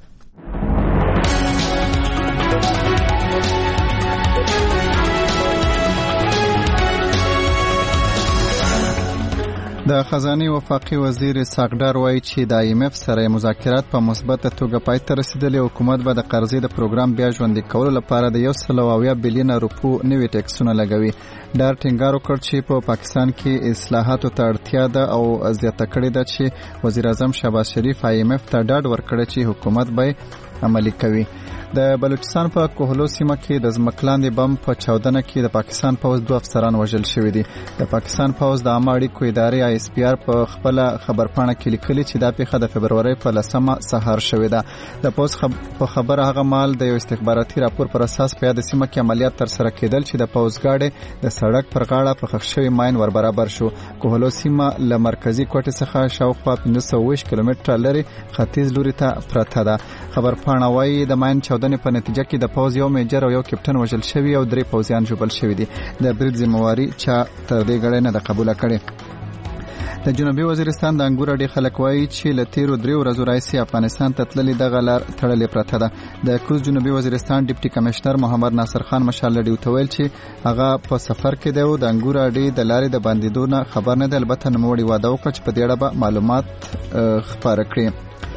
د خزانه وفاقي وزیر ساقدار وایي چې د IMF سره مذاکرات په مثبته توګه پای ته رسیدلي. حکومت به د قرضې د پروګرام بیا ژوندي کولو لپاره د 170 بلین روپو نوي ټیکسونه لګوي. ډار ټینګار وکړ چې په پاکستان کې اصلاحاتو ته اړتیا ده او زیاته کړې ده چې وزیر اعظم شهباز شریف IMF ته ډاډ ورکړی چې حکومت به عملي کوي. د بلوچستان په کوهلو سیمه کې د ځمکلاندې بم په چاودنه کې د پاکستان پوځ 2 افسران وژل شوي دي. د پاکستان پوځ د عامه اړیکو ادارې ISPR په خپل خبرپاڼه کې لیکلي چې دا پیښه د فبرورۍ په 10مه سهار شوې ده. د پوځ په خبره هغه مال د یو استخباراتي راپور پر اساس په یاد سیمه کې عملیات تر سره کېدل چې د پوځ ګاډي د سړک پر غاړه په خښ شوی ماین ور برابر شو. کوهلو سیمه له مرکزی کوټې څخه شاوخوا 1520 کیلومتره لري ختیځ لوري ته پرته ده. خبرپاڼه وايي د ماین چاودنې په نتیجه کې د پوځ یو میجر او یو کپټن وژل شوی او 3 پوځیان ژوبل شوی دي. د برید ذمہواری چا تر دې غړې نه د قبول کړي. د جنوبي وزیرستان د انګور اډې خلک وایي چې له تیرو 3 ورځو راځي افغانستان ته تللي دغه لار تړلې پرته ده. د کروز جنوبي وزیرستان ډیپټي کمشنر محمد ناصر خان مشال ریډیو ته ویل چې هغه په سفر کې دی او د انګور اډې د لارې د باندېدو نه خبر نه دی. البته نوموړي وعده وکړه چې په دې اړه به معلومات خپاره کړي.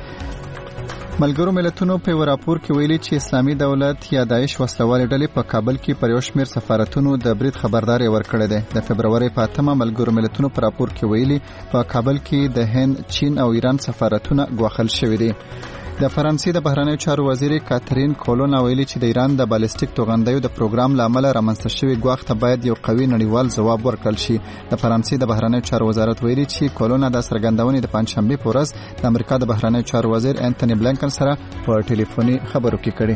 ملګرو ملتونو په راپور کې ویلي چې اسلامي دولت یا داعش وسلوال ډلې په کابل کې پر یو شمېر سفارتونو د برید خبرداري ورکړې ده. د فبرورۍ په 8مه ملګرو ملتونو په راپور کې ویلي په کابل کې د هند، چین او ایران سفارتونه ګواښل شوي دي. د فرانسې د بهرنیو چارو وزیر کاترین کولون ویلي چې د ایران د بالستیک توغندیو د پروګرام لامل رامنځته شوی ګواښ ته باید یو قوي نړیوال ځواب ورکړل شي. د فرانسې د بهرنیو چارو وزارت ویلي چې کولون د څرګندونې د پنځشنبه په ورځ د امریکا د بهرنیو چارو وزیر انټونی بلنکن سره په ټلیفوني خبرو کې کړي.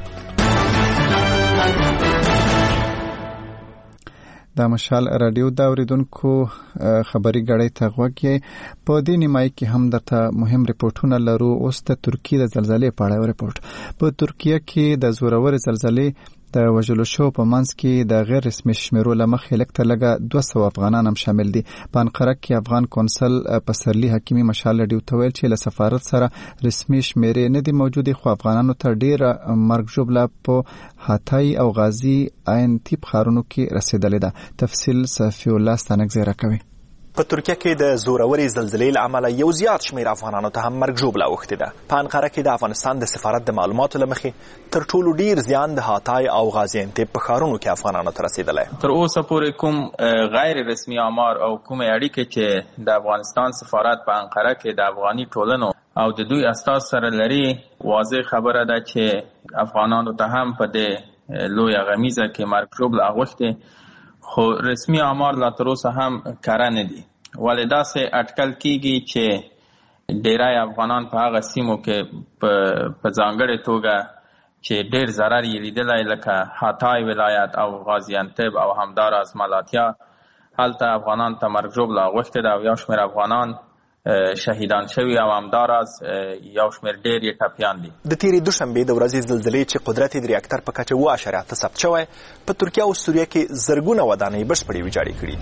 د مشال رادیو دا اوریدونکو خبري غړې ته غوږی. په دې نیمای کې هم درته مهم ریپورتونه لرو. اوس د ترکیې د زلزلې په اړه ریپورت. په ترکیه کې د زورور زلزلې د وژلو شو په منځ کې د غیر رسمي شمیرو لمخې لکه لګه 200 افغانان هم شامل دي. په انقره کې افغان کونسل پسرلی حکیمی مشال ریډیو ته ویل چې له سفارت سره رسمي شمیرې نه دي موجودې، خو افغانانو ته ډېره مرګ ژوبله په هاتای او غازی عین تیپ ښارونو کې رسیدلې ده. تفصیل صفی الله ستانکزی راکوي. په ترکیه کې د زورورې زلزلې له امله یو زیات شمېر افغانانو ته هم مرګ ژوبله اوښتې ده. په انقره کې د افغانستان د سفارت د معلوماتو له مخې تر ټولو ډیر زیان د هاتای او غازیانتیپ په ښارونو کې افغانانو ته رسېدلی. تر اوسه پورې کوم غیر رسمي آمار او کومې اړیکې چې د افغانستان سفارت په انقره کې د افغاني ټولنو او د دوی استاذ سره لري، واضح خبره ده چې افغانانو ته هم په دې لویه غمیزه کې مرګ ژوبله اوښتې، خو رسمي آمار لا تر اوسه هم کره نه دي. ولې داسې اټکل کیږي چې ډیری افغانان په هغه سیمو کې په ځانګړې توګه چې ډیر ضرر یې لیدلی لکه هاتای ولایت او غازیانتب او همداراز ملاتیا، هلته افغانان ته مرګ ژوبله اوښتې ده او یو شمېر افغانان شهیدان شوي او همداراز یو شمېر ډېر یې ټپیان دي. د تیرې دوشنبې د ورځې زلزلې چې قدرت یې د ریاکټر په کچه 7.8 ثبت شوی، په ترکیه او سوریه کې زرګونه ودانۍ بشپړې ویجاړې کړي دي.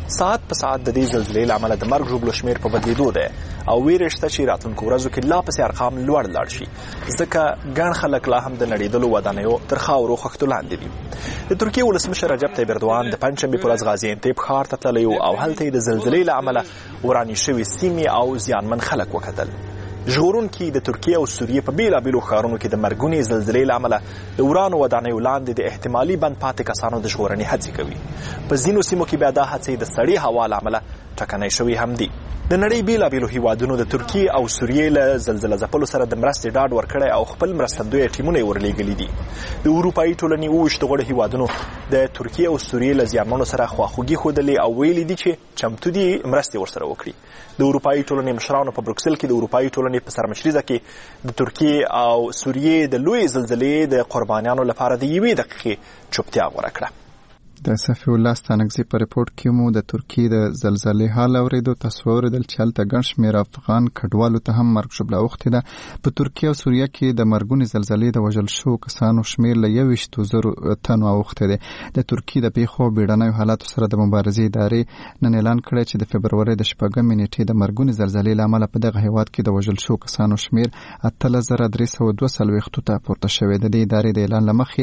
ساعت په ساعت د دې زلزلې له امله د مرګ ژوبلو شمېر په بدلېدو دی او ویرې شته چې راتلونکو ورځو کې لا پسې ارقام لوړ لاړ شي ځکه ګڼ خلک لا هم د نړېدلو ودانیو تر خاورو خښتو لاندې دي. د ترکیې ولسمشر رجب طیب اردوغان د پنجشنبې په ورځ غازیانتیب ښار ته تللی او هلته یې د زلزلې له امله ورانې شوي سیمې او زیانمن خلک وکتل. ژغورونکي د ترکیې او سوریې په بیلابیلو ښارونو کې د مرګونې زلزلې له امله د ورانو ودانیو لاندې د احتمالي بند پاتې کسانو د ژغورنې هڅې کوي. په ځینو سیمو کې بیا دا هڅې د سړې هوا له امله ټکنۍ شوي هم دي. د نړۍ بیلابیلو هیوادونو د ترکیې او سوریې له زلزله ځپلو سره د مرستې ډاډ ورکړی او خپل مرستندویه ټیمونه یې ورلیږلي دي. د اروپایي ټولنې 28 غړو هیوادونو د ترکیې او سوریې له زیانمنو سره خواخوږي ښودلې او ویلي دي چې چمتو دي مرستې ورسره وکړي. د اروپایي ټولنې مشرانو په بروکسل کې د اروپایي ټولنې په سرمشریزه کې د ترکیې او سوریې د لوی زلزلې د قربانیانو لپاره د 1 دقیقې چوپتیا غوره کړه. د صفی الله ستانکزي په ریپورت کې مو د ترکیې د زلزلې حال اوریدو. تاسو اوریدل چې هلته ګڼ شمېر افغان کډوالو ته هم مرګ ژوبله اوښتې ده. په ترکیې او سوریه کې د مرګونې زلزلې د وژل شوو کسانو شمېر له 21,000 تنو اوښتی دی. د ترکیې د پیښو بیړنیو حالاتو سره د مبارزې ادارې نن اعلان کړی چې د فبرورۍ د 4 نیټې د مرګونې زلزلې له امله په دغه هیواد کې د وژل شوو کسانو شمېر 8,342 ته پورته شوی. د دې ادارې د اعلان له مخې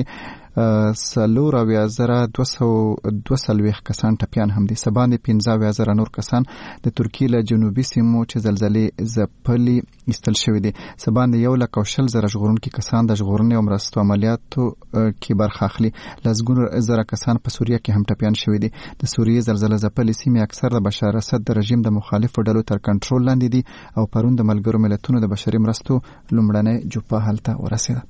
4,242 کسان ټپیان هم دي. سبا باندې 15,000 نور کسان د ترکیې له جنوبي سیمو چې زلزلې ځپلي ایستل شوي دي. سبا باندې 1,20,000 ژغورونکي کسان د ژغورنې او مرستو عملیاتو کې برخه اخلي. لسګونه زره کسان په سوریه کې هم ټپیان شوي دي. د سوریې زلزله ځپلې سیمې اکثر د بشار اسد د رژیم د مخالفو ډلو تر کنټرول لاندې دي او پرون د ملګرو ملتونو د بشري مرستو لومړنۍ جوپه هلته ورسېده.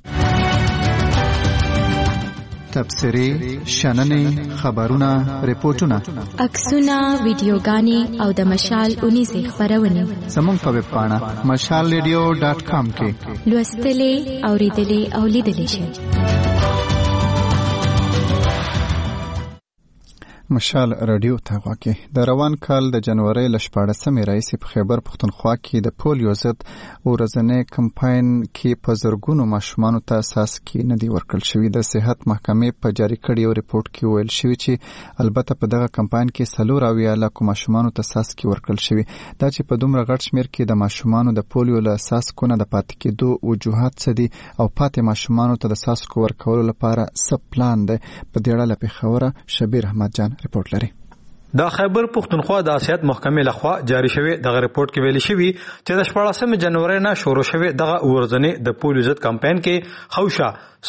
تبصرې، شننې، خبرونه، ریپورتونه، عکسونه، ویډیوګانې او د مشال اونیزې خپرونې زموږ په ویب پاڼه mashalradio.com کې لوستلې، اوریدلې او لیدلې شئ. مشال رادیو ته غواړي. د روان کال د جنوري ل 14مې راځي په خیبر پښتونخوا کې د پولیو ضد ورځنی کمپاین کې په زرګونو ماشومان ته اساس کې نه دی ورکړل شوی. د صحت محکمې په جاری کړي یو ریپورت کې ویل شوی چې البته په دغه کمپاین کې 4 لاکھ ماشومان ته اساس کې ورکړل شوی. دا چې په دومره غټ شمیر کې د ماشومان د پولیو له اساس کو نه د پاتې کېدو وجوهات څه دي او پاتې ماشومان ته د اساس کو ورکولو لپاره څه پلان دی. په دې اړه په خبره شبیر احمد جان ریپورت لري. د خیبر پښتونخوا د صحت محکمې لخوا جاری شوی دغه ریپورت کې ویل شوی چې د 14 جنوري نه شروع شوی دغه ورځنی د پولیو ضد کمپاین کې خوشا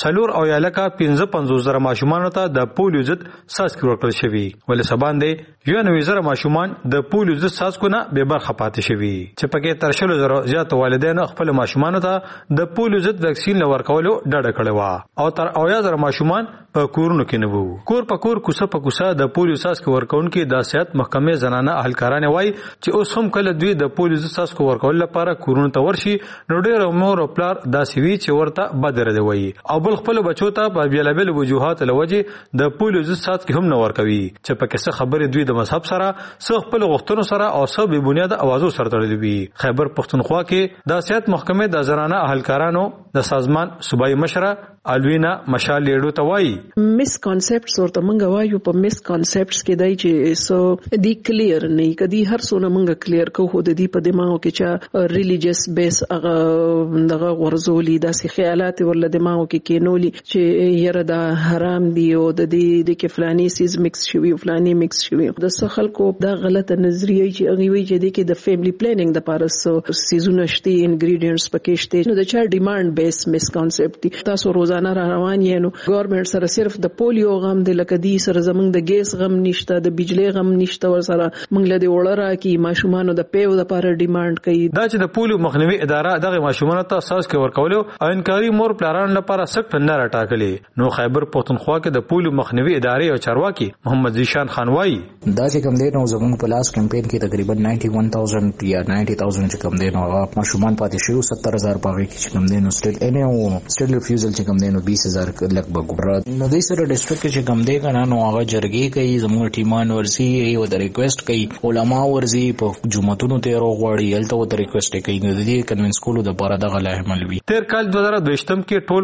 4,55,000 ماشومان ته د پولیو ضد ساسک ورکړل شوی. ولې سباندې 90,000 ماشومان د پولیو ضد ساسکو نه به برخه پاتې شوی چې پکې تر 100,000 زیات والدین خپل ماشومان ته د پولیو ضد ویکسین ورکولو ډډه کړې و او تر 80,000 ماشومان په کورونو کې نه وو. کور په کور کوڅه په کوڅه د پولیو ساسک ورکونکو د صحت محکمې زنانه اهلکارانه وای چې اوس هم کله دوی د پولیو ضد ساسک ورکول لپاره کورونو ته ورشي نو ډېر مور او پلار داسې وی چې ورته بدر دی وای او بل خپل بچو ته په بیلابل وجوهات لوجه د پولیو ضد ساسک هم نه ورکوي چې پکې څه خبره دوی د مذهب سره څه خپل غوښتنو سره او څه به بنیاد اوازو سره تړلې وي. خیبر پښتونخوا کې د صحت محکمې د زنانه اهلکارانو د سازمان صوبایي مشره الوینا مشال لیډو ته وایي مس کانسپټس ورته مونږ وایو. په مس کانسپټس کې دای چې سو دی کلیر نه کدي هر څونه مونږ کلیر کوو د دې په دماغو کې چې ریلیجیس بیس هغه دغه ورزولي داسې خیالات ول دماغو کې کینولي چې یره دا حرام دی او د دې د کفلانی سیز مکس شوی او فلانی مکس شوی. د څه خلکو دا غلطه نظریه چې هغه وی چې د کې د فیملی پلانینګ د پارس سیزونه شته انګریډینټس پکې شته نو د چا ډیماند بیس مس کانسپټ دی. تاسو روزانه روان یې نو ګورنمنت سره صرف د پولیو غم د لکدي سره زمنګ د ګیس غم نشته د بجلی غم نشته ور سره منګ له وړرا کی ماشومان د پیو د لپاره ډیماند کوي. دا چې د پولیو مخنیوي اداره دغه ماشومان ته اساس کې ورکول او انکاري مور پلاران لپاره سخت نه راټاکلي. نو خیبر پښتونخوا کې د پولیو مخنیوي ادارې او چارواکي محمد زیشان خان وایي دا چې کوم دی نو زموږ په لاس کمپاین کې تقریبا 91,000 یا 90,000 چې کوم دی نو ماشومان پاتې شو 70,000 پاوې کې چې کوم دی نو سټیل ریفیوزل چې کوم دی نو 20,000 لک بګو نو د سره ډیسټریکټ چې کوم دی کنه نو هغه جرګې کوي زموږ ټیمان ورسي او د ریکوست کوي علما ورسي په جمعتونو ته راغواړي هلته د ریکوست کوي نو د دې کنوینس کولو د لپاره دغه لاهمل وي. تیر کال 2022 کې ټول پاکستان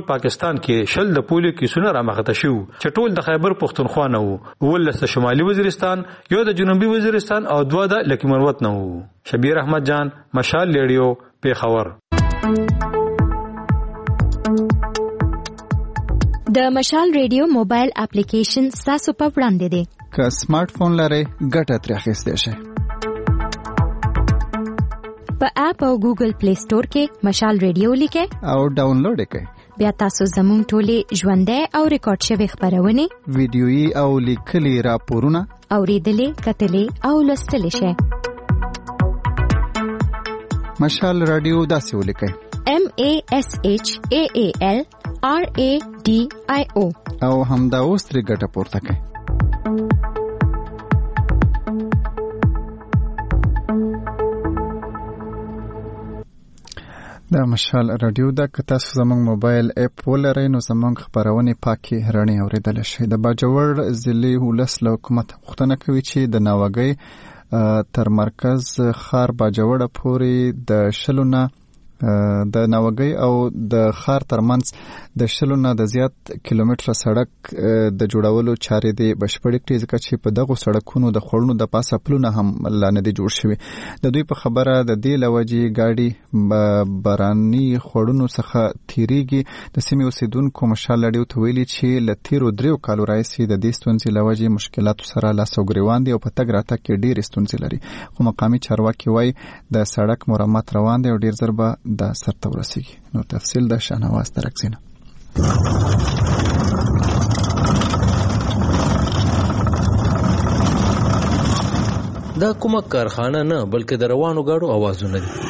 وزیرستان کې 10 د پولیو کیسونه رامخته شو چې ټول د خیبر پختونخوا نه وو، 19 د شمالي وزیرستان، یو د جنوبي وزیرستان او 2 د لکی مروت نه وو. شبیر احمد جان، مشال ریډیو، پیښور. د مشال ریډیو موبایل اپلیکیشن تاسو په وړاندې دی. که سمارټ فون لرئ ګټه ترې اخیستی شئ. په اپ او ګوګل پلی سٹور کې مشال ریډیو لیکئ او ډاونلوډ کړئ. بیا تاسو زموږ ټولې ژوندۍ او ریکارډ شوې خبرونه، ویډیويي او لیکلي راپورونه اوریدلې، کتلې او لوستلې شئ. مشال رادیو داسې ولیکئ: MASHAAL RADIO او همدا اوس ترې ګټه پورته کړئ. د مشال رادیو دا که تاسو زموږ موبایل اپ ولرئ نو زموږ خبرونه پاکي رڼې اوریدل شي. د باجوړ ضلعي ولس له حکومت غوښتنه کوي چې د ناوګۍ تر مرکز خار باجوړ پورې د شلونه د ناوګۍ او د خار ترمنځ د شلونه د زیات کیلومتره سړک د جوړولو چارې د بشپړ کړي، ځکه چې په دغه سړکونو د خړونو د پاسه پلونه هم لانه دي جوړ شوي. د دوی په خبره د دې لوجې گاډي باراني خړونو څخه تیریږي. د سیمې اوسیدونکو مشال رادیو ته ویلي چې له تیرو 3 کالو راهیسې د دې ستونزې لوجې مشکلاتو سره لاس او ګریوان دي او په تګ راتګ کې ډېرې ستونزې لري. خو مقامي چارواکي وایي د سړک مرمت روان دی او ډېر ژر به د سرته ورسیږي. نو تفصیل د شاهنواز ترکزینه. دا کومه کارخانه نه بلکې د روانو گاډو اوازونه دي.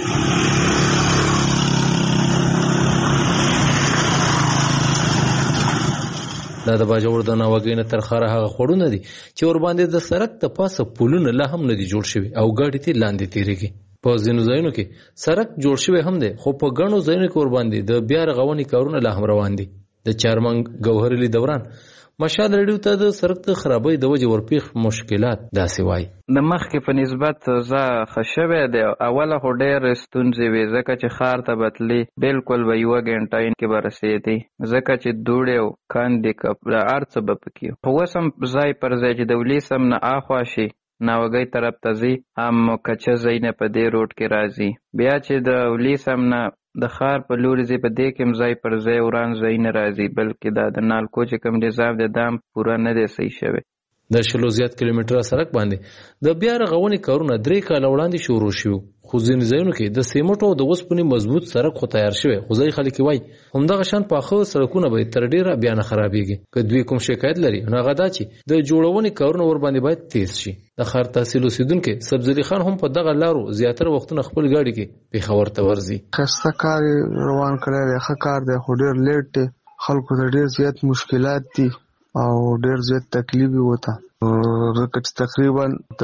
دا د باجوړ د ناوګۍ نه تر خاره هغه خړونه دي چې ور باندې د سړک د پاسه پلونه لا هم نه دي جوړ شوي او ګاډي ته لاندې تیریږي. په ځینو ځایونو کې سړک جوړ شوی هم دی، خو په ګڼو ځایونو کې ور باندې د بیا رغونې کارونه لا هم روان دي. د چارمنګ ګوهرعلي دوران مشال رادیو ته د سړک د خرابۍ د وجې ورپېښ مشکلات داسې وایي: د مخکې په نسبت زه ښه شوی دی. اوله خو ډېرې ستونزې وې، ځکه چې ښار ته بتلې بالکل به 1 غنټه کې به رسېدې، ځکه چې دوړې او کاندې هر څه به پکې. خو اوس هم ځای پر ځای چې د ولیس هم نه اخوا شي ناوګۍ طرف ته ځي، هم کچه ځای نه په دې روډ کې راځي. بیا چې د ولیس هم نه د ښار په لوري ځي، په دې کې هم ځای پر ځای وران ځای نه راځي، بلکې دا د نالکو چې کوم نظام دی دا هم پوره نه دی صحیح شوی. د 100 زیات کیلومتره سړک باندې د بیا رغونې کارونه 3 کاله وړاندې شروع شوي، خو ځینې ځایونو کې د سیمټو او د اوسپنې مضبوط سړک خو تیار شوی، خو ځایي خلک وایي همدغه شان پاخه سړکونه به تر ډېره بیا نه خرابېږي. که دوی کوم شکایت لري نو هغه دا چې د جوړونې کارونه ور باندې باید تیز شي. د ښار تحصیل اوسیدونکي سبزلي خان هم په دغه لارو زیاتره وختونه خپل ګاډي کې پیښور ته ورځي. ښایسته کار روان کړی دی، ښه کار دی، خو ډېر لیټ دی. خلکو ته ډېر زیات مشکلات دي او ډېر زیات تکلیف یې وته، ځکه چې تقریبا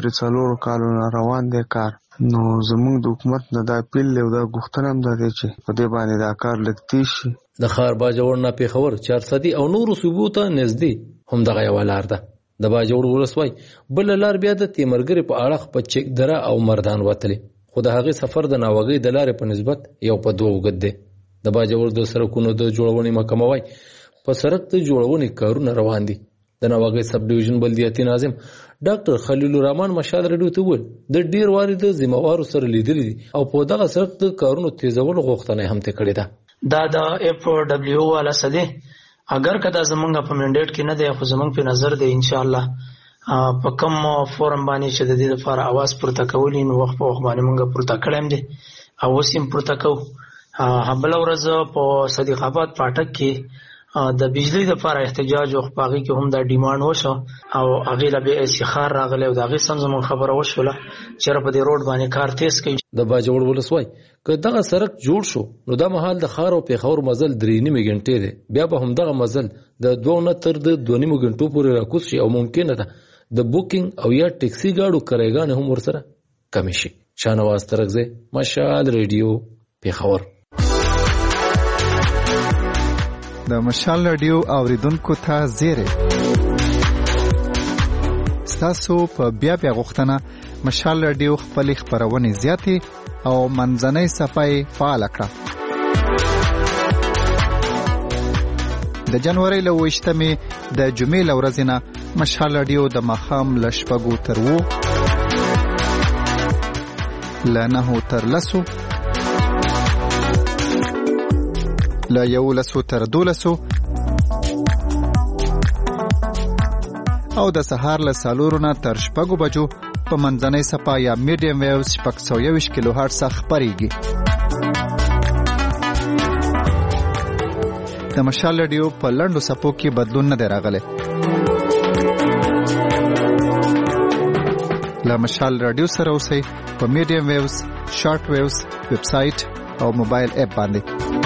3 کالو نه روان دی کار. نو زموږ د حکومت نه دا اپیل دی او دا غوښتنه هم ده چې په دې باندې دا کار لږ تیز شي. د ښار باجوړ نه پیښور 400 او نورو صوبو ته نږدې همدغه یوه لار ده. د باجوړ ولسوالۍ بله لار بیا د تیمرګرې په اړخ په چک دره او مردان وتلې، خو د هغې سفر د ناوګۍ د لارې په نسبت یو په 2 اوږد دی. د باجوړ د سړکونو د جوړونې محکمه وایي په سړک د جوړونې کارونه روان دي. د ناوګۍ سب ډیویژن بلدیاتي ناظم ډاکټر خلیل الرحمن مشال رادیو ته وویل د ډیر واري د ذمہوارو سره لیدلې دي او په دغه سړک د کارونو تیزولو غوښتنه هم کړې ده. دا د اف دبليو والا سده اگر کدا زمونږ په منډیټ کې نه دی، خو زمونږ په نظر دی ان شاء الله په کوم فورم باندې چې د دې لپاره आवाज پورته کولې نو وخت په وخت باندې موږ پورته کړم دي او وسیم پورته کو. بل ورځ په صدیق آباد پاټک کې د بجلی لپاره احتجاج او خپاغي کې هم دا ډیماند وشو او هغه له به استخار راغله او دا غي سم خبره وشوله چې په دې روډ باندې کار تیز کړي. د باجوړ ولسوالۍ که دغه سړک جوړ شو نو دا مهال د خار او پیښور مزل 3.5 غنټې دی، بیا به هم دغه مزل د 2 نه تر د 2.5 غنټو پورې راکوز شي او ممکنه ده د بوکینګ او یا ټیکسي گاډو کرایګان هم ورسره کم شي. شاهنواز ترکزی، مشال ریډیو، پیښور. د مشال رادیو اوریدونکو ته زیری ستاسو په بیا غوښتنه مشال رادیو خپل خبرونه زیاتې او منځنۍ صفحه فعال کړه. د جنوري له 28مې د جمعې له ورځې نه مشال رادیو د ماښام له 6 تر 7 له 9 تر 10 له 11 تر 12 او د سهار له 4 نه تر 6 بجو په منځنۍ صفا یا میډیم ویوز 621 کیلو هرتز خپرېږي. د مشال رادیو په لنډو صفو کې بدلون نه دی راغلی. له مشال رادیو سره اوسئ په میډیم ویوز، شارټ ویوز، ویب سایټ او موبایل اپ باندې.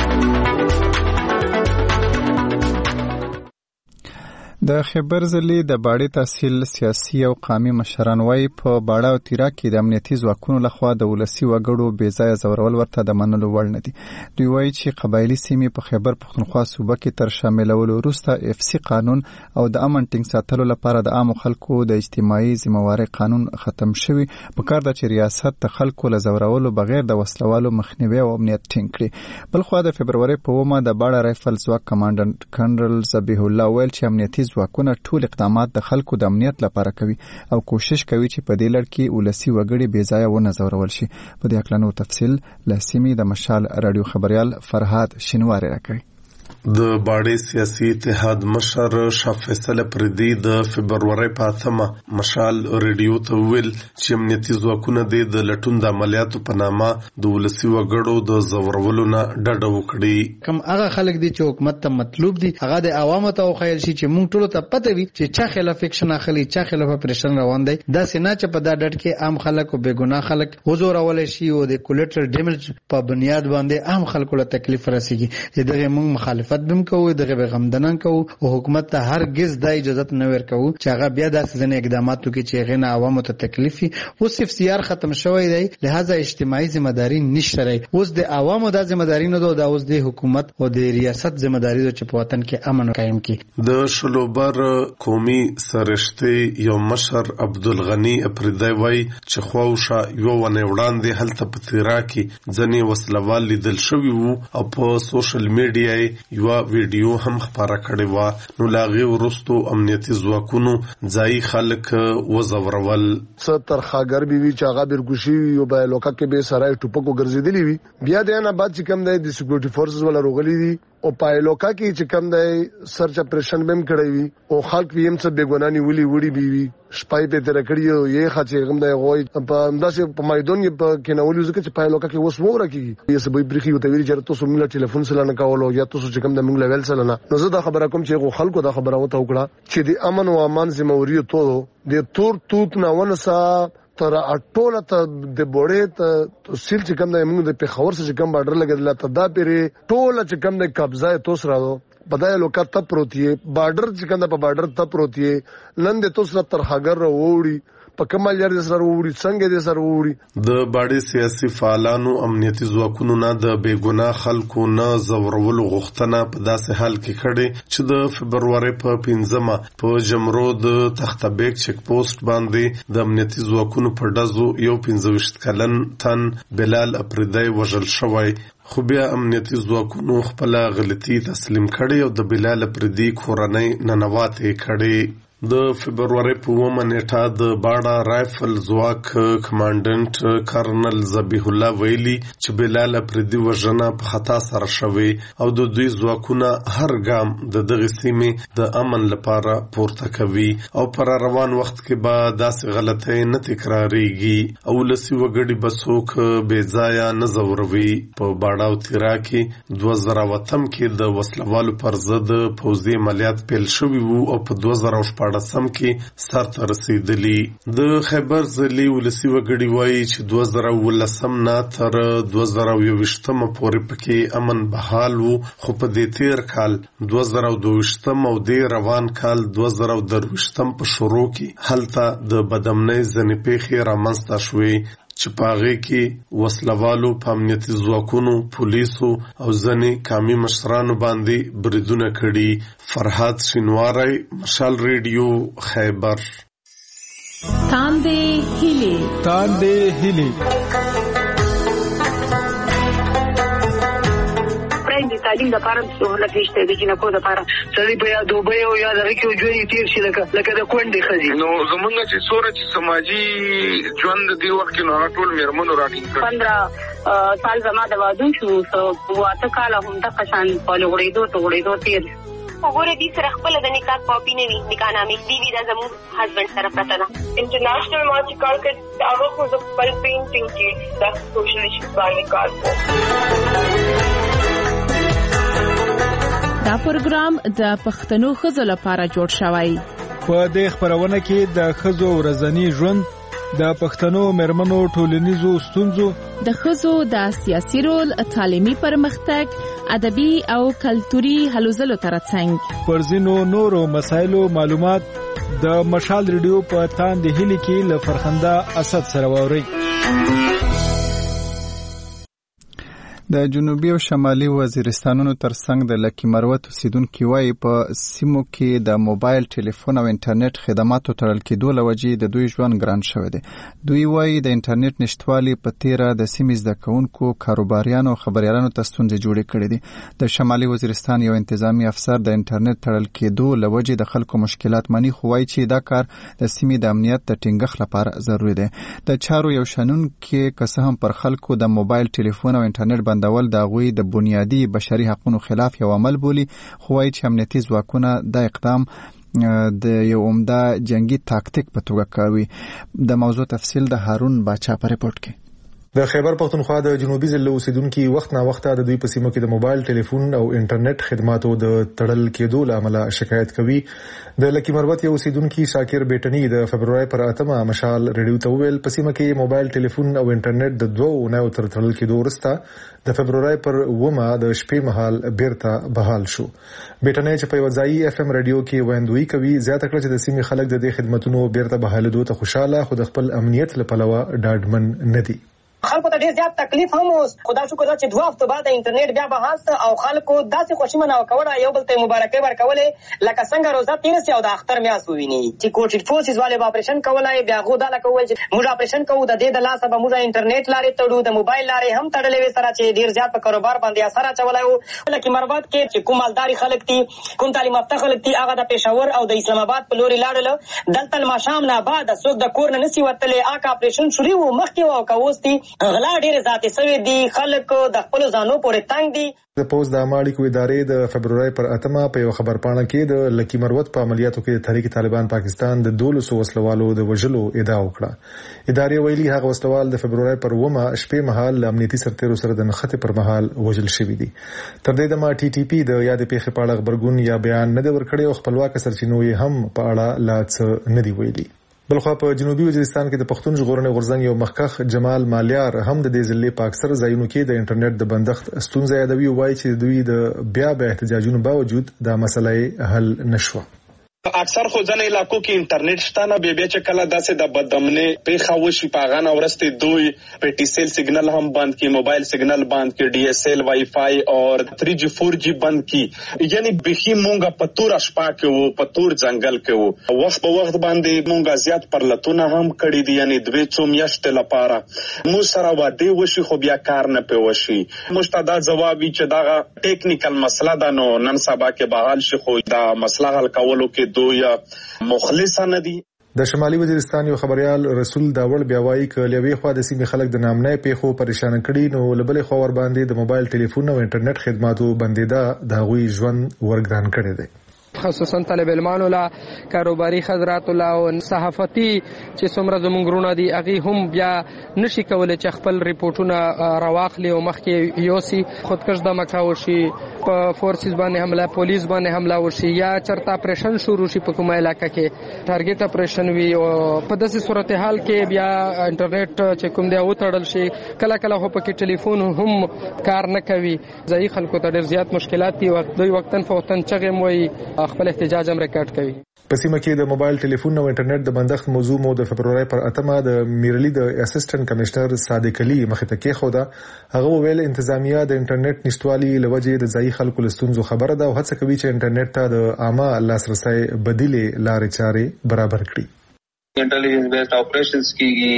د خیبر ضلع د باړې تحصیل سیاسي او قومي مشران وايي په باړه او تیرا کې د امنیتي ځواکونو لخوا د ولسي وګړو بې ځایه ځورول ورته د منلو وړ نه دي. دوی وايي چې قبایلي سیمې په خیبر پښتونخوا صوبه کې تر شاملولو وروسته FC قانون او د امن ټینګ ساتلو لپاره د عامو خلکو د اجتماعي ذمہواري قانون ختم شوی. په کار ده چې ریاست د خلکو له ځورولو بغیر د وسلوالو مخنیوي او امنیت ټینګ کړي. بلخوا د فبروري په 1 د باړه رایفل ځواک کمانډنټ کنرل ذبیح الله ویل چې امنیتي ځواکونه ټول اقدامات د خلکو د امنیت لپاره کوي او کوشش کوي چې په دې لړ کې ولسی وګړي بې ځایه ونه ځورول شي. په دې اړه نور تفصیل له سیمې د مشال رادیو خبريال فرهاد شینواری راکوي. د باړې سیاسي اتحاد مشر شاه فیصل پردي د فبروري په 8 مشال رادیو ته ویل چې امنیتي ځواکونه د لټون د عملیاتو په نامه د ولسی وګړو د زورولو نه ډډه وکړي. کوم هغه خلک دي چې حکومت ته مطلوب دي هغه د عوامو ته خیال شي چې موږ ټول ته پته وي چې چا خلاف اکشن اخلي، چا خلاف اپریشن روان دی. دا سینا چې په دا ډډ کې عام خلک او بے ګناه خلک وزورول شي او د کولیټرل ډیمیج په بنیاد باندې عام خلکو له تکلیف رسیږي. دغه موږ مخالفت بم کوو، دغه غمدنان کوو او حکومت ته هرگز د اجازه نه ورکوو چې هغه بیا داسې ځنې اقدامات وکړي چې غیر عوامو ته تکلیفي. اوس FCR ختم شوی دی، لہذا اجتماعي ذمہ داری نشته رہی. اوس د عوامو د ذمہ داری نه دا اوس د حکومت او د ریاست ذمہ داری چې په وطن کې امن قائم کړي. د شلوبر قومي سرشتي یو مشر عبدالغنی افریدی وای چې خواوشه یو ونه وړاندې هلته په تیرا کې ځنې وسلوال لیدل شوی وو او په سوشل میډیا یو ویډیو هم خبره کړې و. نو لاغي ورستو امنیتي ځواکونو ځای خلک وزورول. ستر خاګر بي چې هغه برګوشي یو به لوکا کې به سړی ټوپکو ګرځېدلی وي. بیا د نه بعد چې کوم دی د سکیورټي فورسز ولا روغلي دي او پایلوکا کې چې کوم دی سرچ اپریشن بم کړی وي او خلک ویم څه بیګونانی ولي وړي بي شپای په تر کړیو یې خاطر کوم دی غوي په انداسه په میدان کې کې نوولې ځکه چې پایلوکا کې وس وګره کیږي یې سبې بریخي وته ویل چې تاسو موږ ټلیفون سره نه کولو یا تاسو چې کوم د موږ لیول سره نه. نو زه دا خبره کوم چې خلکو دا خبره وته وکړه چې د امن او امان ذمہواری ته د تور توت نه ونسا تر اټوله ته د بوړې ته تفصیل چې کوم د موږ د پیښور سره کوم بارډر لګیدل ته دا پیری ټوله چې کوم د قبضه توس راو بدای لوکا ته پروتي بارډر چې کوم په بارډر ته پروتي نن د توس تر هاګر وروړي په کمال یار د سره ووري څنګه د سره ووري. د باړې سیاسي فعالانو امنیتي ځواکونو نه د بیګناه خلکو نه زورولو غوښتنه په داسې حال کې کړي چې د فبروري په 15 په جمرود تختبیک چک پوسټ باندې د امنیتي ځواکونو په ډزو یو 25 کلن تن بلال افریدی وژل شوی. خو بیا امنیتي ځواکونو خپل غلطي تسلیم کړي او د بلال افریدی کورنۍ ننواتې کړي. د فبروري په 1 نیټه د باړه رایفل ځواک کمانډنټ کرنل ذبیح الله ویلي چې بلال افریدی وژنه په خطا سره شوی او د دوی ځواکونه هر ګام د دغه سیمې د امن لپاره پورته کوي او پر روان وخت کې به داسې غلطۍ نه تکراریږي او لسی وګړي بسوک بې ځایه نه زوروي. په باړه او تیرا کې 2008 کې د وسلوالو پر ضد پوځي عملیات پیل شوي وو او په 2014 سم کې سرته رسیدلی. د خیبر ضلع ولسی وګړي وایي چې 2019 نه تر 2021 پورې پکې امن بحال وو، خو په دې تیر کال 2022 او د روان کال 2023 په شروع کې هلته د بدامنۍ ځنې پیښې رامنځته شوې چې پاغه کې وسلوالو په امنیتي ځواکونو، پولیسو او ځنې قومي مشرانو باندې بریدونه کړي. فرهاد شینواری، مشال ریډیو، خیبر. تاندې هیلې تعلیم لپاره سہولت نشته د جنکو لپاره سړي په دوبۍ او یا دغه کې ژوند تیر شي لکه د کونډې ښځې. نو زمونږ چې څوره چې سماجي ژوند دی وخت کې نو ټول میرمنو راټینګ کړ. 15 سال زما د واده شو 8 کاله هم د قشان په لغړېدو تیر وګوره دې سره خپل د نکاح کاپی نه وي نکاح نامې دی وی دا زموږ هسبند سره پته ده. انټرنیشنل ما چې کار کړ هغه خو د خپل پینټینګ کې د سوشل ایشوز باندې کار دا پروګرام د پښتنو ښځو لپاره جوړ شوی. په دې خبرونه کې د ښځو ورځنی ژوند، د پښتنو مېرمنو ټولنیزو ستونزو، د ښځو د سیاسي رول، تعلیمي پرمختګ، ادبي او کلتوري هلو ځلو ترڅنګ پر ځینو نورو مسایلو معلومات د مشال ریډیو په تاندې هلي کې له فرخنده اسد سره واوري. د جنوبي او شمالي وزیرستانونو ترڅنګ د لکی مروت اوسیدونکو وایي په سیمو کې د موبایل ټلیفون او انټرنیټ خدماتو تړل کېدو له وجې د دوی ژوند ګران شوی دی. دوی وایي د انټرنیټ نشټوالي په تیره د سیمې زده کوونکو، کاروباریانو او خبریالانو ته ستونزې جوړې کړې دي. د شمالي وزیرستان یو انتظامی افسر د انټرنیټ تړل کېدو له وجې د خلکو مشکلات مني، خو وایي چې دا کار د سیمې د امنیت د ټینګښت لپاره ضروري دی. د چارو یو شنونکي که څه هم پر خلکو د موبایل ټلیفون او انټرنیټ بندول د هغوی د بنیادي بشري حقوقو خلاف یو عمل بولي، خو وایي چې امنیتي ځواکونه دا اقدام د یو عمده جنگي تاکتیک په توګه کوي. د موضوع تفصیل د هارون باچا په رپورت کې. د خیبر پختونخوا د جنوبي ضلع اوسیدونکو وخت نا وخت د دوی په سیمو کې د موبایل ټلیفون او انټرنیټ خدماتو د تړل کېدو له امله شکایت کوي. د لکی مروت یو اوسیدونکو شاکر بیٹنی د فبرवरी پر 8 مشال ریډیو ته ویل په سیمه کې موبایل ټلیفون او انټرنیټ د دوه نه تر تړل کېدو وروسته د فبرवरी پر 9 د شپې مهال بیرته بحال شو. بیٹنی چې په وځای اف ام ریډیو کې ویندوي کوي زیاته کړ چې د سیمې خلک د دې خدماتونو بیرته بحالېدو ته خوشاله، خو د خپل امنیت لپاره ډاډمن نه دي. خلکو ته ډیر زیات تکلیف هم اوس خدا شکر چې 2 هفته بعد انټرنیټ بیا بحث او خلکو داسې خوشی مناو کوله یو بل ته مبارکي ورکولې لکه څنګه روزه تیر سي او د اختر میاس وویني چې کوټ فورسز والے اپریشن کولای بیا غو داله کول چې موږ اپریشن کوو د دې د لاسه به موږ انټرنیټ لارې تړو، د موبایل لارې هم تړلې وي سره چې ډیر زیات په کاروبار باندې اثر اچولای وو. لکه مروت کې چې کوم مالداري خلک دي، کوم تعلیم یافته خلک دي، هغه د پېښور او د اسلام آباد په لوري لاړل. دلته ماشام نه بعد څوک د کور نه نسی وتلې، اګه اپریشن شروع وو مخکې او کوستي غلا ډیر ذاتي سوي دي، خلک د خپل ځانو پورې تنگ دي. د پوز د اماړي ادارې د فبرवरी پر 8 په یو خبر پاڼه کې د لکی مروت په عملیاتو کې تحریک طالبان پاکستان د 200 وسلوالو د وژلو ادعا وکړه. ادارې ویلي هغه وسلوال د فبرवरी پر 9 شپې مهال امنیتي سرتیرو سره د نښتې پر مهال وژل شوی دي. تر دې دمه ټي ټي پی د یاد پیښې په اړه خبرګون یا بیان نه دی ورکړی او خپلواک سرچینو یې هم په اړه لا څه نه دی ویلي. بلخوا په جنوبي وزیرستان کې د پښتون ژغورنې غورځنګ یو مخکخ جمال مالیار هم د دې ضلع په اکثر ځایونو کې د انټرنیټ د بندښت ستونزه یادوي، وایي چې دوی د بیا احتجاجونو باوجود دا مسله حل نشوه. اکثر خو ځنه علاقو کې انټرنیټ شته نه، بیا چې کله داسې د بدامنۍ پیښه وشي په هغه ورسته دوی په ټي سیل سیګنل هم بند کی، موبایل سیګنل بند کی، ډي اس ال وای فای او 3G 4G بند کی. یعنی بخي مونږه په تور شپه کې وو، په تور ځنګل کې وو، وخت په وخت باندې مونږه زیات پرلتونه هم کړی دي. یعنی 2 میاشتې لپاره مو سره واده وشي خو بیا کار نه پوي. مستدا جوابي چې دا ټیکنیکل مسله ده، نو نن سبا کې بحال شي، خو دا مسله حل کولو کې دوی مخلص نه دي. د شمالي وزیرستان یو خبريال رسول داول بیا وایي ک لوي خو د سیمې خلک د نامنې پیښو پریشان کړي، نو لبلې خو ور باندې د موبایل ټلیفون او انټرنیټ خدماتو بندیدا د غوي ژوند ورګران کړي دي. خصوصا طالب علمانو لا کاروباري حضرات لا او صحافتي چې څومره زمونږونه دي هغه هم بیا نشي کولای چې خپل ریپورتونه راواخلي او مخکې یوسي خودکش د مکاو شي، په فورسز باندې حمله، پولیس باندې حمله وشي، یا چرته اپریشن شروع شي په کومه علاقه کې ټارګټ اپریشن وي، او په داسې صورتحال کې بیا انټرنیټ چې کوم دی او تړل شي، کله کله هو پکې ټلیفون هم کار نه کوي. ځای خلکو ته ډېر زیات مشکلات دي، وخت دوی وختن فوتن چغم وي خپل احتجاج هم ریکارډ کوي. په سیمه کې د موبایل ټلیفون او انټرنیټ د بندښت موضوع مو د فبرवरी پر 8 د میرلی د اسسټنټ کمشنر صادق علي مخې ته کې خوده. هغه ویل انتظامیه د انټرنیټ نشټوالي لوجې د ځای خلکو لستونزو خبره ده او هڅه کوي چې انټرنیټ ته د عامه لاسرسي بدیلې لارې چارې برابر کړي. انټيليجنس بیسډ اپریشنز کیږي،